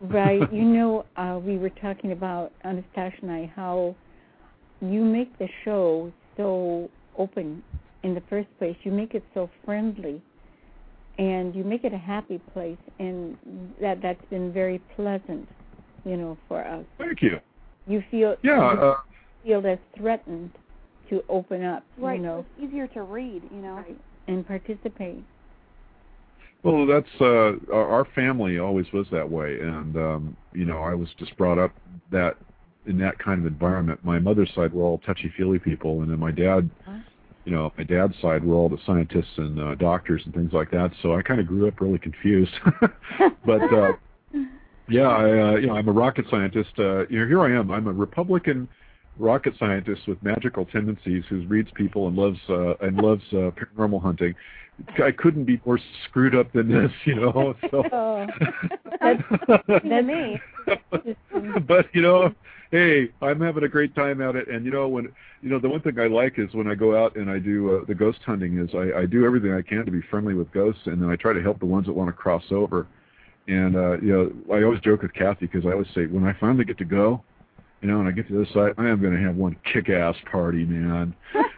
Right. You know, uh, we were talking about, Anastasia and I, how you make the show so open in the first place. You make it so friendly, and you make it a happy place, and that, that's been very pleasant, you know, for us. Thank you. You feel, yeah, you uh, feel less threatened to open up, right. you know. It's easier to read, you know. Right. And participate. Well, that's uh, our our family always was that way, and um, you know, I was just brought up that in that kind of environment. My mother's side were all touchy-feely people, and then my dad, huh? you know, my dad's side were all the scientists and uh, doctors and things like that. So I kind of grew up really confused. But uh, yeah, I, uh, you know, I'm a rocket scientist. Uh, you know, here I am. I'm a Republican rocket scientist with magical tendencies who reads people and loves uh, and loves uh, paranormal hunting. I couldn't be more screwed up than this, you know. So. Oh, that's to me. But you know, hey, I'm having a great time at it, and you know, when you know, the one thing I like is when I go out and I do uh, the ghost hunting is I, I do everything I can to be friendly with ghosts, and then I try to help the ones that want to cross over. And uh, you know, I always joke with Kathy because I always say when I finally get to go, you know, and I get to this side, I am going to have one kick-ass party, man.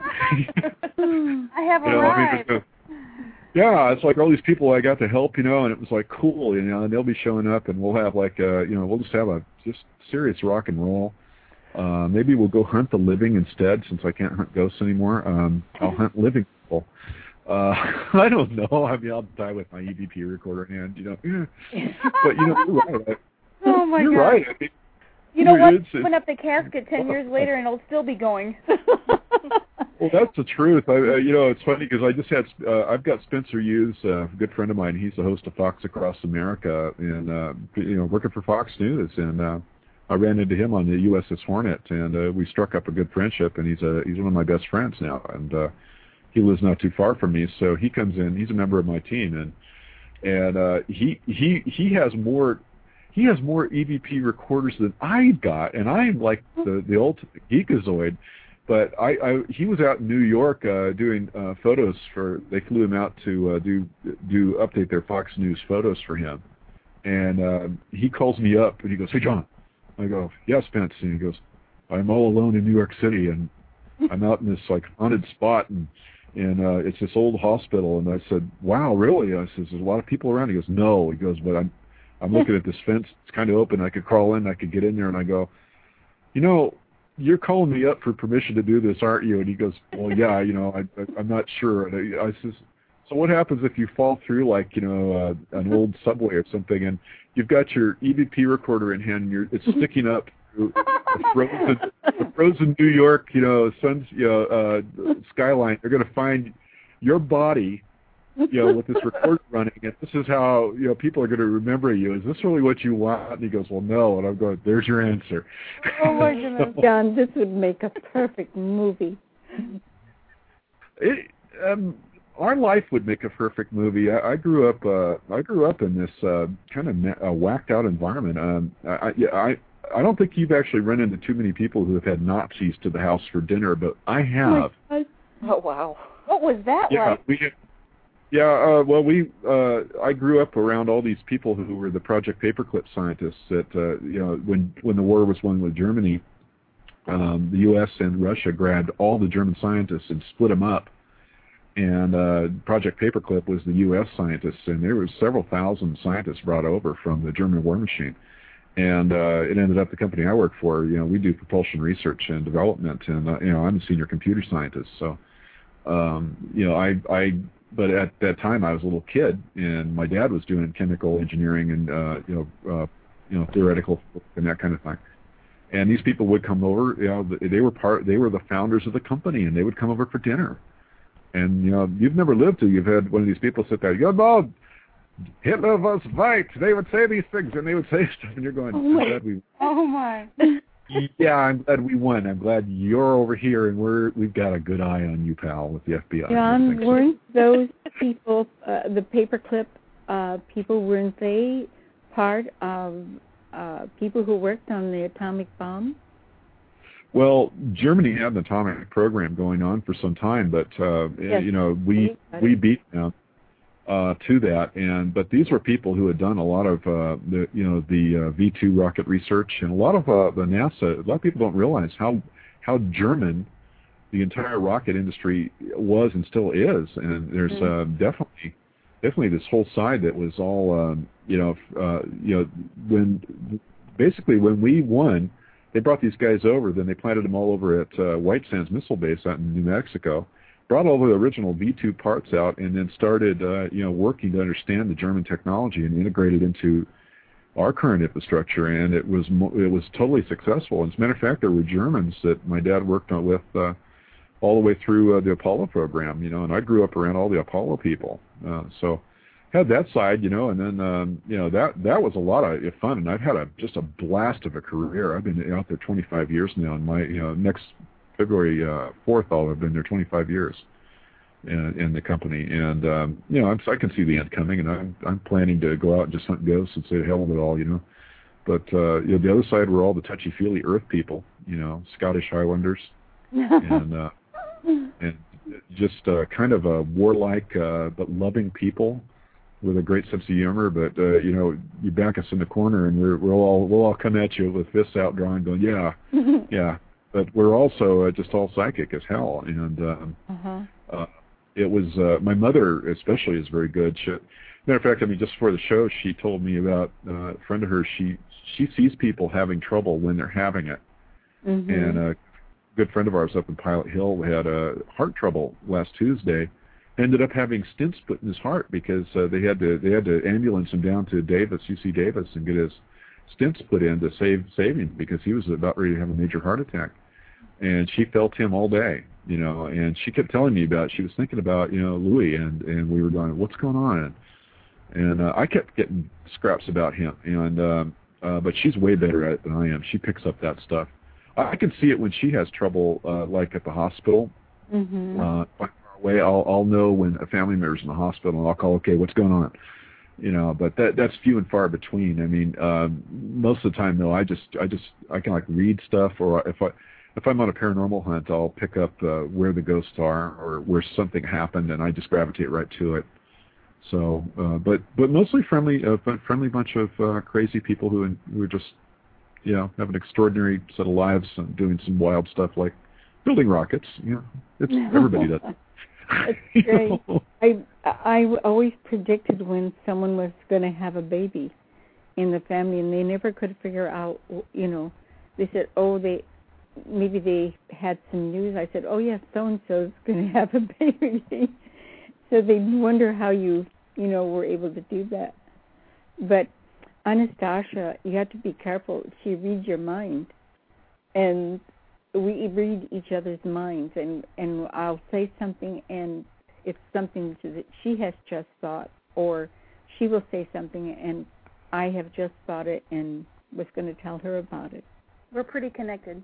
I have you know, arrived. I mean, yeah, it's like all these people I got to help, you know, and it was like cool, you know, and they'll be showing up, and we'll have like, uh, you know, we'll just have a just serious rock and roll. Uh, maybe we'll go hunt the living instead, since I can't hunt ghosts anymore. Um, I'll hunt living people. Uh, I don't know. I mean, I'll die with my E V P recorder in hand, you know. But you know, you're right. Oh my you're God. right. I mean, you know what? It's, it's, Open up the casket ten years later, and it'll still be going. Well, that's the truth. I, uh, you know, it's funny because I just had, uh, I've got Spencer Hughes, uh, a good friend of mine. He's the host of Fox Across America, and uh, you know, working for Fox News. And uh, I ran into him on the U S S Hornet, and uh, we struck up a good friendship. And he's a he's one of my best friends now, and uh, he lives not too far from me. So he comes in. He's a member of my team, and and uh, he he he has more. He has more E V P recorders than I've got, and I'm like the the ultimate geekazoid. But I, I he was out in New York uh, doing uh, photos for. They flew him out to uh, do do update their Fox News photos for him, and uh, he calls me up and he goes, "Hey John," I go, "Yeah, Spence," and he goes, "I'm all alone in New York City, and I'm out in this like haunted spot, and and uh, it's this old hospital." And I said, "Wow, really?" I says, "There's a lot of people around." He goes, "No," he goes, "But I'm." I'm looking at this fence. It's kind of open. I could crawl in. I could get in there. And I go, you know, you're calling me up for permission to do this, aren't you? And he goes, well, yeah, you know, I, I, I'm not sure. And I, I says, so what happens if you fall through, like, you know, uh, an old subway or something, and you've got your E V P recorder in hand, and you're, it's sticking up through a frozen, a frozen New York, you know, sun's, you know, uh, skyline. They're going to find your body, you know, with this recorder running, and this is how, you know, people are going to remember you. Is this really what you want? And he goes, well, no. And I'm going, there's your answer. Oh, my goodness. John, this would make a perfect movie. It, um, our life would make a perfect movie. I, I grew up, uh, I grew up in this uh, kind of uh, whacked out environment. Um, I, yeah, I, I don't think you've actually run into too many people who have had Nazis to the house for dinner, but I have. Oh, wow. What was that yeah, like? We, Yeah, uh, well, we uh, I grew up around all these people who were the Project Paperclip scientists. That uh, you know, when when the war was won with Germany, um, the U S and Russia grabbed all the German scientists and split them up. And uh, Project Paperclip was the U S scientists, and there were several thousand scientists brought over from the German war machine. And uh, it ended up the company I work for. You know, we do propulsion research and development, and uh, you know, I'm a senior computer scientist. So, um, you know, I I. But at that time, I was a little kid, and my dad was doing chemical engineering and uh, you know, uh, you know, theoretical and that kind of thing. And these people would come over. You know, they were part. They were the founders of the company, and they would come over for dinner. And you know, you've never lived till you've had one of these people sit there. You go, no, Hitler was right. They would say these things, and they would say stuff, and you're going, oh I'm glad we. Oh my. Yeah, I'm glad we won. I'm glad you're over here, and we're we've got a good eye on you, pal, with the F B I. John, weren't those people, uh, the paperclip uh, people, weren't they part of uh, people who worked on the atomic bomb? Well, Germany had an atomic program going on for some time, but uh, yes. you know, we we beat them. uh, to that. And but these were people who had done a lot of uh, the you know the uh, V two rocket research, and a lot of uh, the NASA. A lot of people don't realize how how German the entire rocket industry was and still is. And there's uh, definitely definitely this whole side that was all um, you know uh, you know when basically when we won. They brought these guys over, then they planted them all over at uh, White Sands Missile Base out in New Mexico, brought all the original V two parts out, and then started, uh, you know, working to understand the German technology and integrate it into our current infrastructure, and it was mo- it was totally successful. As a matter of fact, there were Germans that my dad worked on with uh, all the way through uh, the Apollo program, you know, and I grew up around all the Apollo people, uh, so had that side, you know, and then um, you know that that was a lot of fun, and I've had a just a blast of a career. I've been out there twenty-five years now, and my you know next February uh, fourth, I'll have been there twenty-five years in, in the company, and um, you know I'm, I can see the end coming, and I'm I'm planning to go out and just hunt ghosts and say the hell with it all, you know. But uh, you know the other side were all the touchy-feely Earth people, you know, Scottish Highlanders, and uh, and just uh, kind of a warlike uh, but loving people with a great sense of humor, but uh, you know, you back us in the corner, and we're we'll all we'll all come at you with fists out, drawing, going, yeah, yeah. But we're also uh, just all psychic as hell, and um, uh-huh. uh, it was uh, my mother especially is very good. She, matter of fact, I mean, just before the show, she told me about uh, a friend of hers. She she sees people having trouble when they're having it, mm-hmm. and a good friend of ours up in Pilot Hill had uh, heart trouble last Tuesday. Ended up having stents put in his heart because uh, they had to they had to ambulance him down to Davis, U C Davis, and get his stents put in to save save him because he was about ready to have a major heart attack. And she felt him all day, you know. And she kept telling me about it. She was thinking about you know Louis, and and we were going, what's going on? And, and uh, I kept getting scraps about him, and um, uh, but she's way better at it than I am. She picks up that stuff. I, I can see it when she has trouble, uh, like at the hospital. Mm-hmm. Uh, way I'll I'll know when a family member's in the hospital, and I'll call, okay, what's going on, you know. But that that's few and far between. I mean, um, most of the time though, I just I just I can like read stuff, or if I if I'm on a paranormal hunt, I'll pick up uh, where the ghosts are or where something happened, and I just gravitate right to it. So, uh, but but mostly friendly uh, friendly bunch of uh, crazy people who who are just you know have an extraordinary set of lives and doing some wild stuff like building rockets. You know, it's everybody does. It's great. I I always predicted when someone was going to have a baby in the family, and they never could figure out. You know, they said, "Oh, they maybe they had some news." I said, "Oh, yes, so and so's going to have a baby." So they wonder how you you know were able to do that. But Anastasia, you have to be careful. She reads your mind, and we read each other's minds, and, and I'll say something, and it's something that she has just thought, or she will say something, and I have just thought it and was going to tell her about it. We're pretty connected.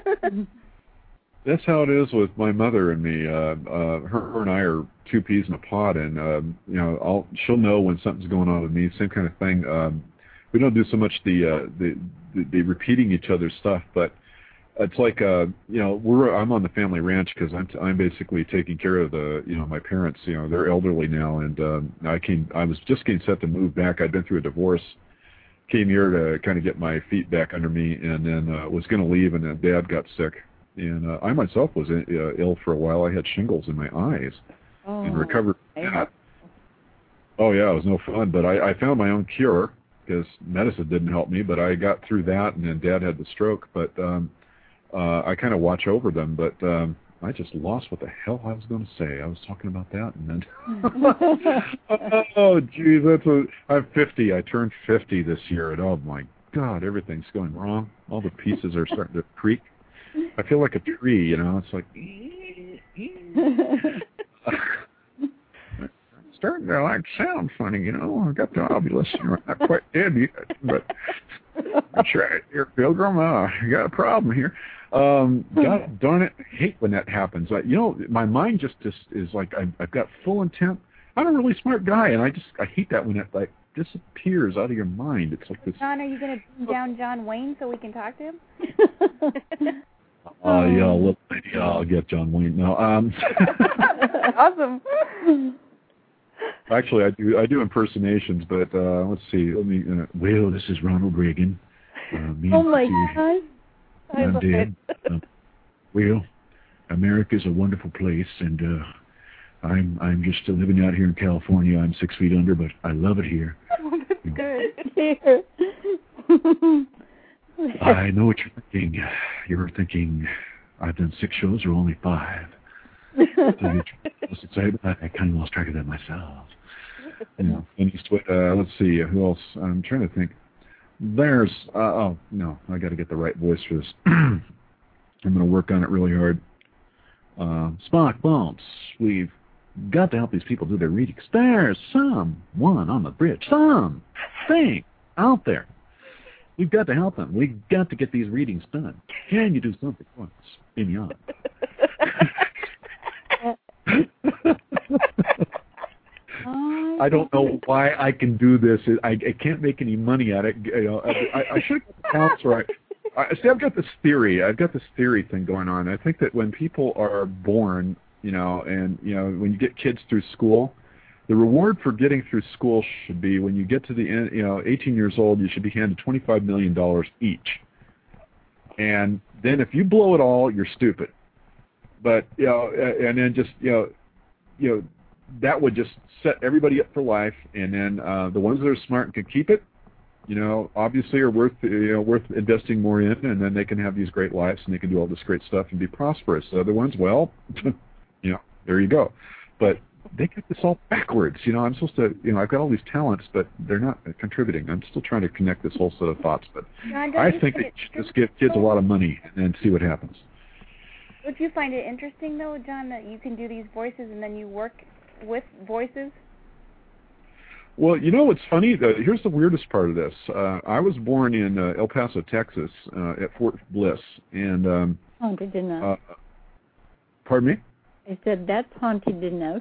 That's how it is with my mother and me. Uh, uh, her, her and I are two peas in a pod, and uh, you know, I'll, she'll know when something's going on with me. Same kind of thing. Um, we don't do so much the, uh, the, the the repeating each other's stuff, but it's like, uh, you know, we're I'm on the family ranch because I'm t- I'm basically taking care of the, you know, my parents. You know, they're elderly now, and um, I came. I was just getting set to move back. I'd been through a divorce, came here to kind of get my feet back under me, and then uh, was going to leave, and then Dad got sick, and uh, I myself was in, uh, ill for a while. I had shingles in my eyes, oh, and recovered from that. Oh yeah, it was no fun, but I, I found my own cure because medicine didn't help me. But I got through that, and then Dad had the stroke, but. Um, Uh, I kind of watch over them, but um, I just lost what the hell I was going to say. I was talking about that, and then oh, geez, that's a. I'm fifty. I turned fifty this year, and oh my God, everything's going wrong. All the pieces are starting to creak. I feel like a tree, you know. It's like starting to like sound funny, you know. I got the ovulus, not quite dead yet, but that's right, here, Pilgrim. Uh, you got a problem here. Um, God darn it, I hate when that happens. Like, you know, my mind just, just is like I, I've got full intent. I'm a really smart guy, and I just I hate that when it like disappears out of your mind. It's like this. John, are you going to bring down John Wayne so we can talk to him? Oh uh, yeah, little lady, I'll get John Wayne. No, um. Awesome. Actually, I do I do impersonations, but uh, let's see. Let me. Uh, well, this is Ronald Reagan. Uh, me Oh and my Susie. God! I I'm love dead. it. Um, well, America's a wonderful place, and uh, I'm I'm just living out here in California. I'm six feet under, but I love it here. Oh, that's good. I know what you're thinking. You're thinking I've done six shows or only five. So excited, I, I kind of lost track of that myself. You know, and uh, let's see, who else? I'm trying to think. There's, uh, oh, no, I got to get the right voice for this. I'm going to work on it really hard. Uh, Spock Bones, we've got to help these people do their readings. There's someone on the bridge, some thing out there. We've got to help them. We've got to get these readings done. Can you do something for us? In the eye. I don't know why I can do this. I, I can't make any money at it. You know, I, I should have got the talents right. I see. I've got this theory. I've got this theory thing going on. I think that when people are born, you know, and you know, when you get kids through school, the reward for getting through school should be when you get to the end, you know, eighteen years old, you should be handed twenty-five million dollars each. And then if you blow it all, you're stupid. But you know, and then just you know, you know, that would just set everybody up for life. And then uh, the ones that are smart and can keep it, you know, obviously are worth you know worth investing more in, and then they can have these great lives and they can do all this great stuff and be prosperous. The other ones, well, you know, there you go. But they get this all backwards. You know, I'm supposed to, you know, I've got all these talents, but they're not contributing. I'm still trying to connect this whole set of thoughts. But John, I think that you should just give kids a lot of money and then see what happens. Would you find it interesting, though, John, that you can do these voices and then you work with voices? Well, you know what's funny? The, here's the weirdest part of this. Uh, I was born in uh, El Paso, Texas, uh, at Fort Bliss, and um, haunted enough. Uh, pardon me? I said that's haunted enough.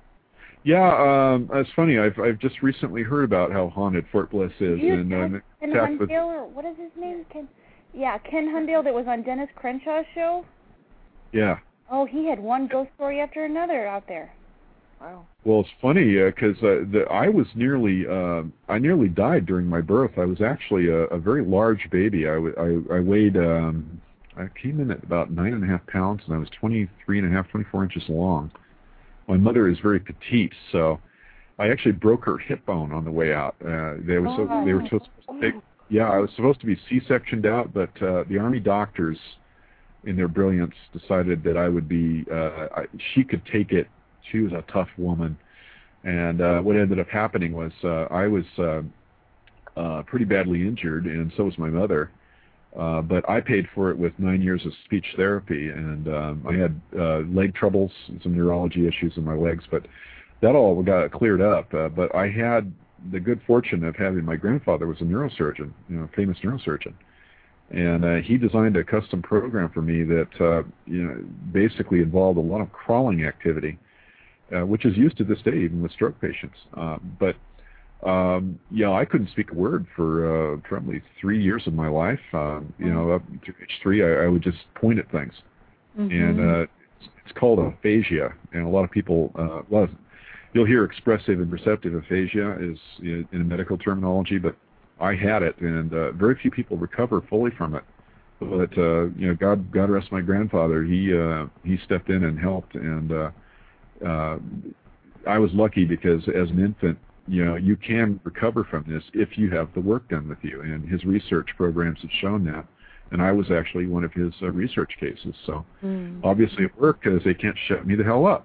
Yeah, um, it's funny. I've I've just recently heard about how haunted Fort Bliss is, You and um, Ken attacked with- Hundale, or what is his name? Ken, yeah, Ken Hundale that was on Dennis Crenshaw's show. yeah. Oh, he had one ghost story after another out there. Wow. Well, it's funny because uh, uh, the, I was nearly uh, I nearly died during my birth. I was actually a, a very large baby. I, w- I, I weighed um, I came in at about nine and a half pounds, and I was twenty-three and a half, twenty-four inches long. My mother is very petite, so I actually broke her hip bone on the way out. Uh, they were so they were supposed to take, yeah, I was supposed to be C-sectioned out, but uh, the Army doctors, in their brilliance, decided that I would be. Uh, I, she could take it. She was a tough woman, and uh, what ended up happening was uh, I was uh, uh, pretty badly injured, and so was my mother. Uh, but I paid for it with nine years of speech therapy, and um, I had uh, leg troubles and some neurology issues in my legs, but that all got cleared up. Uh, but I had the good fortune of having my grandfather was a neurosurgeon, you know, a famous neurosurgeon, and uh, he designed a custom program for me that uh, you know basically involved a lot of crawling activity, uh, which is used to this day even with stroke patients. Uh, but Um, yeah, I couldn't speak a word for uh, probably three years of my life. Uh, you know, up to age three, I, I would just point at things, Mm-hmm. and uh, it's, it's called aphasia. And a lot of people, uh, a lot of, you'll hear expressive and receptive aphasia is in, in medical terminology, but I had it, and uh, very few people recover fully from it. But uh, you know, God, God rest my grandfather. He uh, he stepped in and helped, and uh, uh, I was lucky because as an infant, you know, you can recover from this if you have the work done with you, and his research programs have shown that. And I was actually one of his uh, research cases, so Mm. obviously it worked because they can't shut me the hell up.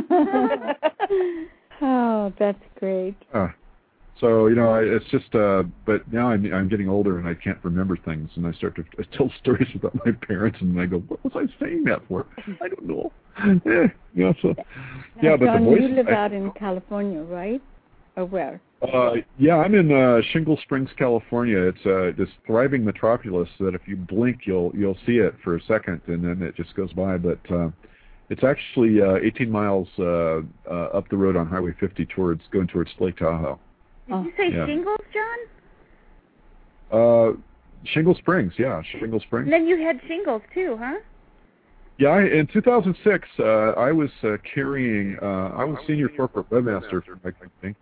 Oh, that's great. Uh, so you know, I, it's just. Uh, but now I'm I'm getting older and I can't remember things, and I start to I tell stories about my parents, and I go, "What was I saying that for? I don't know." eh, you know, so yeah, Now, but John, the voice. you live I, out in California, right? Or where? Uh, yeah, I'm in uh, Shingle Springs, California. It's uh, this thriving metropolis that if you blink, you'll you'll see it for a second, and then it just goes by. But uh, it's actually uh, eighteen miles uh, uh, up the road on Highway fifty towards going towards Lake Tahoe. Did you say Yeah. Shingles, John? Uh, Shingle Springs, yeah, Shingle Springs. And then you had shingles too, huh? Yeah, I, in two thousand six, uh, I was uh, carrying. Uh, I was senior corporate webmaster for my company,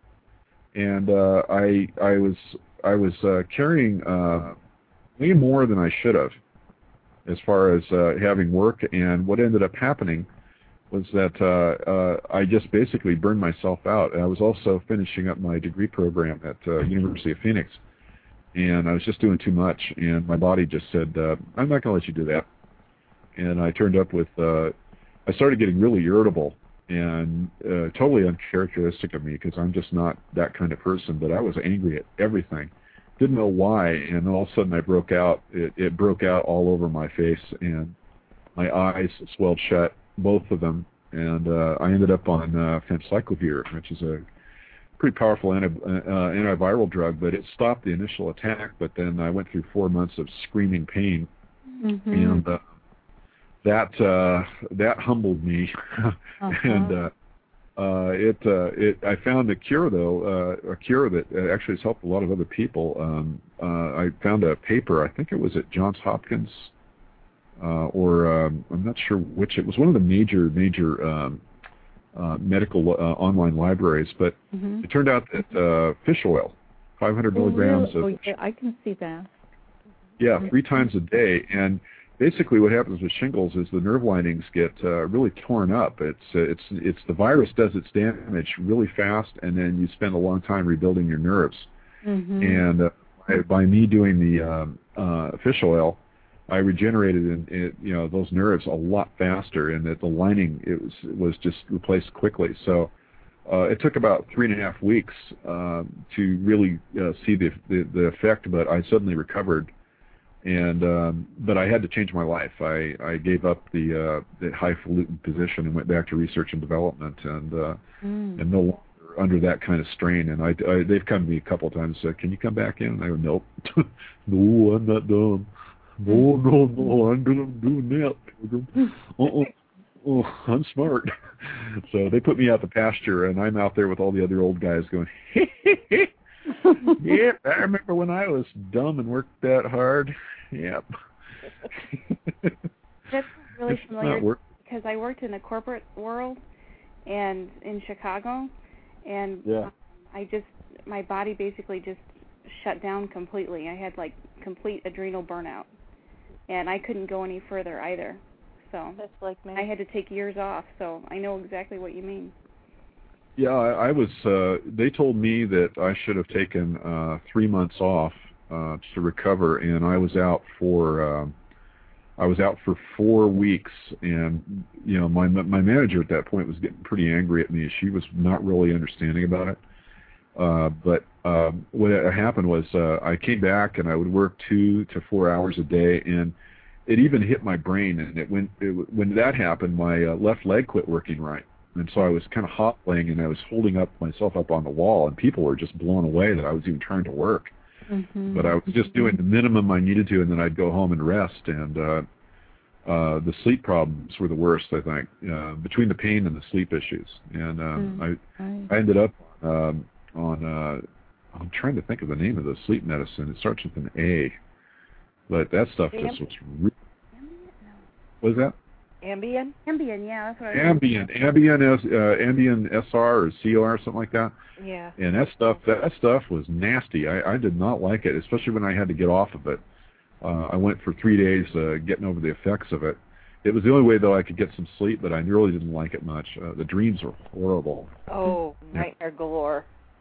and uh, I I was I was uh, carrying uh, way more than I should have, as far as uh, having work. And what ended up happening was that uh, uh, I just basically burned myself out. I was also finishing up my degree program at uh, University of Phoenix, and I was just doing too much. And my body just said, uh, "I'm not going to let you do that." And I turned up with, uh, I started getting really irritable and uh, totally uncharacteristic of me because I'm just not that kind of person, but I was angry at everything. Didn't know why, and all of a sudden I broke out. It, it broke out all over my face, and my eyes swelled shut, both of them, and uh, I ended up on uh, famciclovir, which is a pretty powerful anti, uh, antiviral drug, but it stopped the initial attack, but then I went through four months of screaming pain, mm-hmm. and uh, that uh, that humbled me, uh-huh. and uh, uh, it uh, it I found a cure though, uh, a cure that actually has helped a lot of other people. Um, uh, I found a paper, I think it was at Johns Hopkins, uh, or um, I'm not sure which. It was one of the major major um, uh, medical uh, online libraries, but mm-hmm. it turned out that uh, fish oil, five hundred oh, milligrams really? of. Oh, yeah, I can see that. Yeah, three times a day, and basically what happens with shingles is the nerve linings get uh, really torn up. It's uh, it's it's the virus does its damage really fast, and then you spend a long time rebuilding your nerves. Mm-hmm. And uh, by, by me doing the um, uh, fish oil, I regenerated in, in, you know those nerves a lot faster, and that the lining it was it was just replaced quickly. So uh, it took about three and a half weeks uh, to really uh, see the, the the effect, but I suddenly recovered. And um, but I had to change my life. I, I gave up the uh, the highfalutin position and went back to research and development, and uh, mm. and no longer under that kind of strain. And I, I they've come to me a couple of times and said, "Can you come back in?" And I go, "Nope, no, I'm not dumb. No, no, no, I'm doing that. Uh-uh. Oh, I'm smart." So they put me out the pasture, and I'm out there with all the other old guys going, "Yeah, I remember when I was dumb and worked that hard." Yep. That's really familiar because I worked in the corporate world and in Chicago, and yeah. I just my body basically just shut down completely. I had like complete adrenal burnout, and I couldn't go any further either. So that's like me. I had to take years off. So I know exactly what you mean. Yeah, I, I was. Uh, they told me that I should have taken uh, three months off uh, to recover, and I was out for. Uh, I was out for four weeks, and you know, my my manager at that point was getting pretty angry at me. She was not really understanding about it. Uh, but uh, what happened was uh, I came back, and I would work two to four hours a day, and it even hit my brain. And it when it, when that happened, my uh, left leg quit working right. And so I was kind of hobbling, and I was holding up myself up on the wall, and people were just blown away that I was even trying to work. Mm-hmm. But I was just doing the minimum I needed to, and then I'd go home and rest. And uh, uh, the sleep problems were the worst, I think, uh, between the pain and the sleep issues. And um, mm-hmm. I, I ended up um, on, uh, I'm trying to think of the name of the sleep medicine. It starts with an A. But that stuff just was really... What is that? Ambien? Ambien, yeah, that's what I Ambien, Ambien, S, uh, Ambien S R or C R or something like that. Yeah. And that stuff, that stuff was nasty. I, I did not like it, especially when I had to get off of it. Uh, I went for three days uh, getting over the effects of it. It was the only way, though, I could get some sleep, but I really didn't like it much. Uh, the dreams were horrible. Oh, nightmare galore.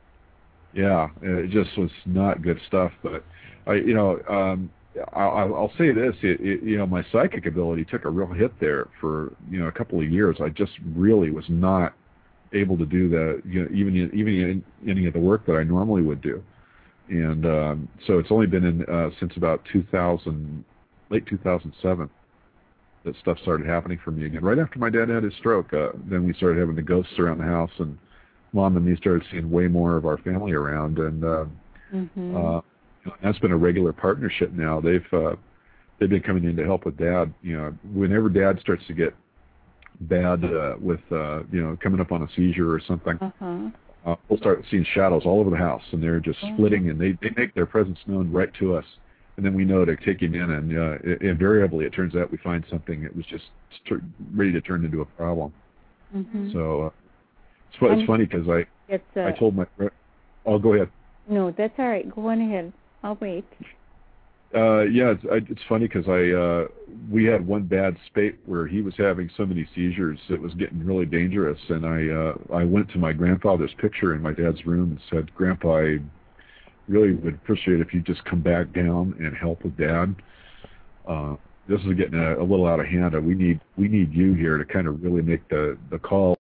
Yeah, it just was not good stuff. But I, you know. Um, I'll, I'll say this, it, it, you know, my psychic ability took a real hit there for, you know, a couple of years. I just really was not able to do the, you know, even even any of the work that I normally would do. And um, so it's only been in uh, since about two thousand, late two thousand seven, that stuff started happening for me again. Right after my dad had his stroke, uh, then we started having the ghosts around the house, and Mom and me started seeing way more of our family around, and uh, mm-hmm. uh, that's been a regular partnership now. They've uh, they've been coming in to help with Dad. You know, whenever Dad starts to get bad uh, with uh, you know coming up on a seizure or something, uh-huh. uh, we'll start seeing shadows all over the house, and they're just uh-huh. splitting, and they they make their presence known right to us. and then we know to take him in, and uh, it, invariably it turns out we find something that was just st- ready to turn into a problem. Mm-hmm. So uh, it's, fu- it's funny because I it's, uh, I told my oh go ahead. No, that's all right. Go on ahead. I'll wait. Uh, yeah, it's, I, it's funny because I uh, we had one bad spate where he was having so many seizures it was getting really dangerous, and I uh, I went to my grandfather's picture in my dad's room and said, Grandpa, I really would appreciate if you just come back down and help with Dad. Uh, this is getting a, a little out of hand. We need we need you here to kind of really make the the call